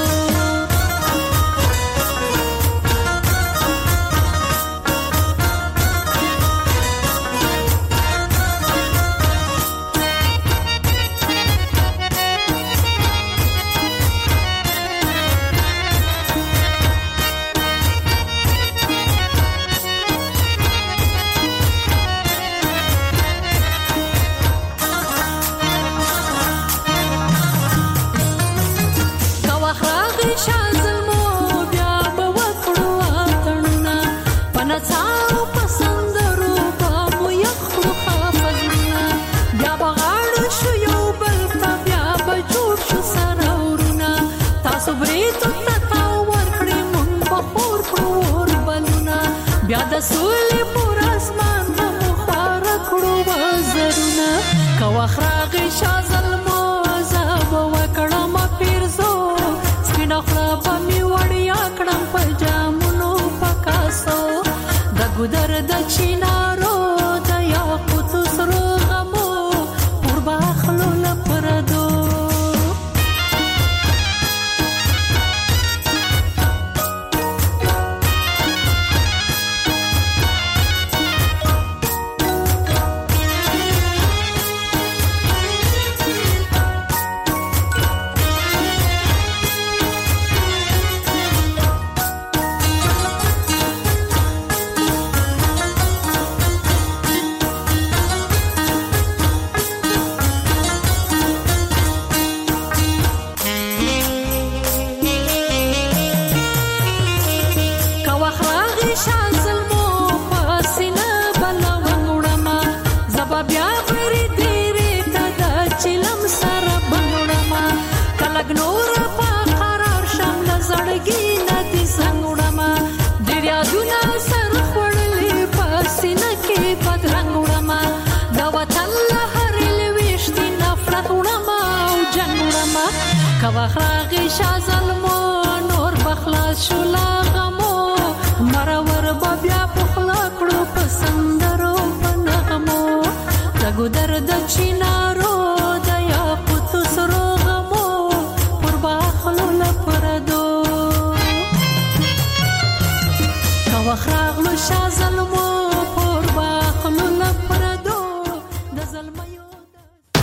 د سولې پر اسمان به خوار کړو وزرونه که وخت راغی شا ظلمو زه به وکړم پیرزو سپینه خوله به مې وړیا کړم په جامونو په کاسو د ګودر د چینارو د یاقوتو سرو غمو پر باخلو لپردو وخراغي شازل مو نور بخلاص شولا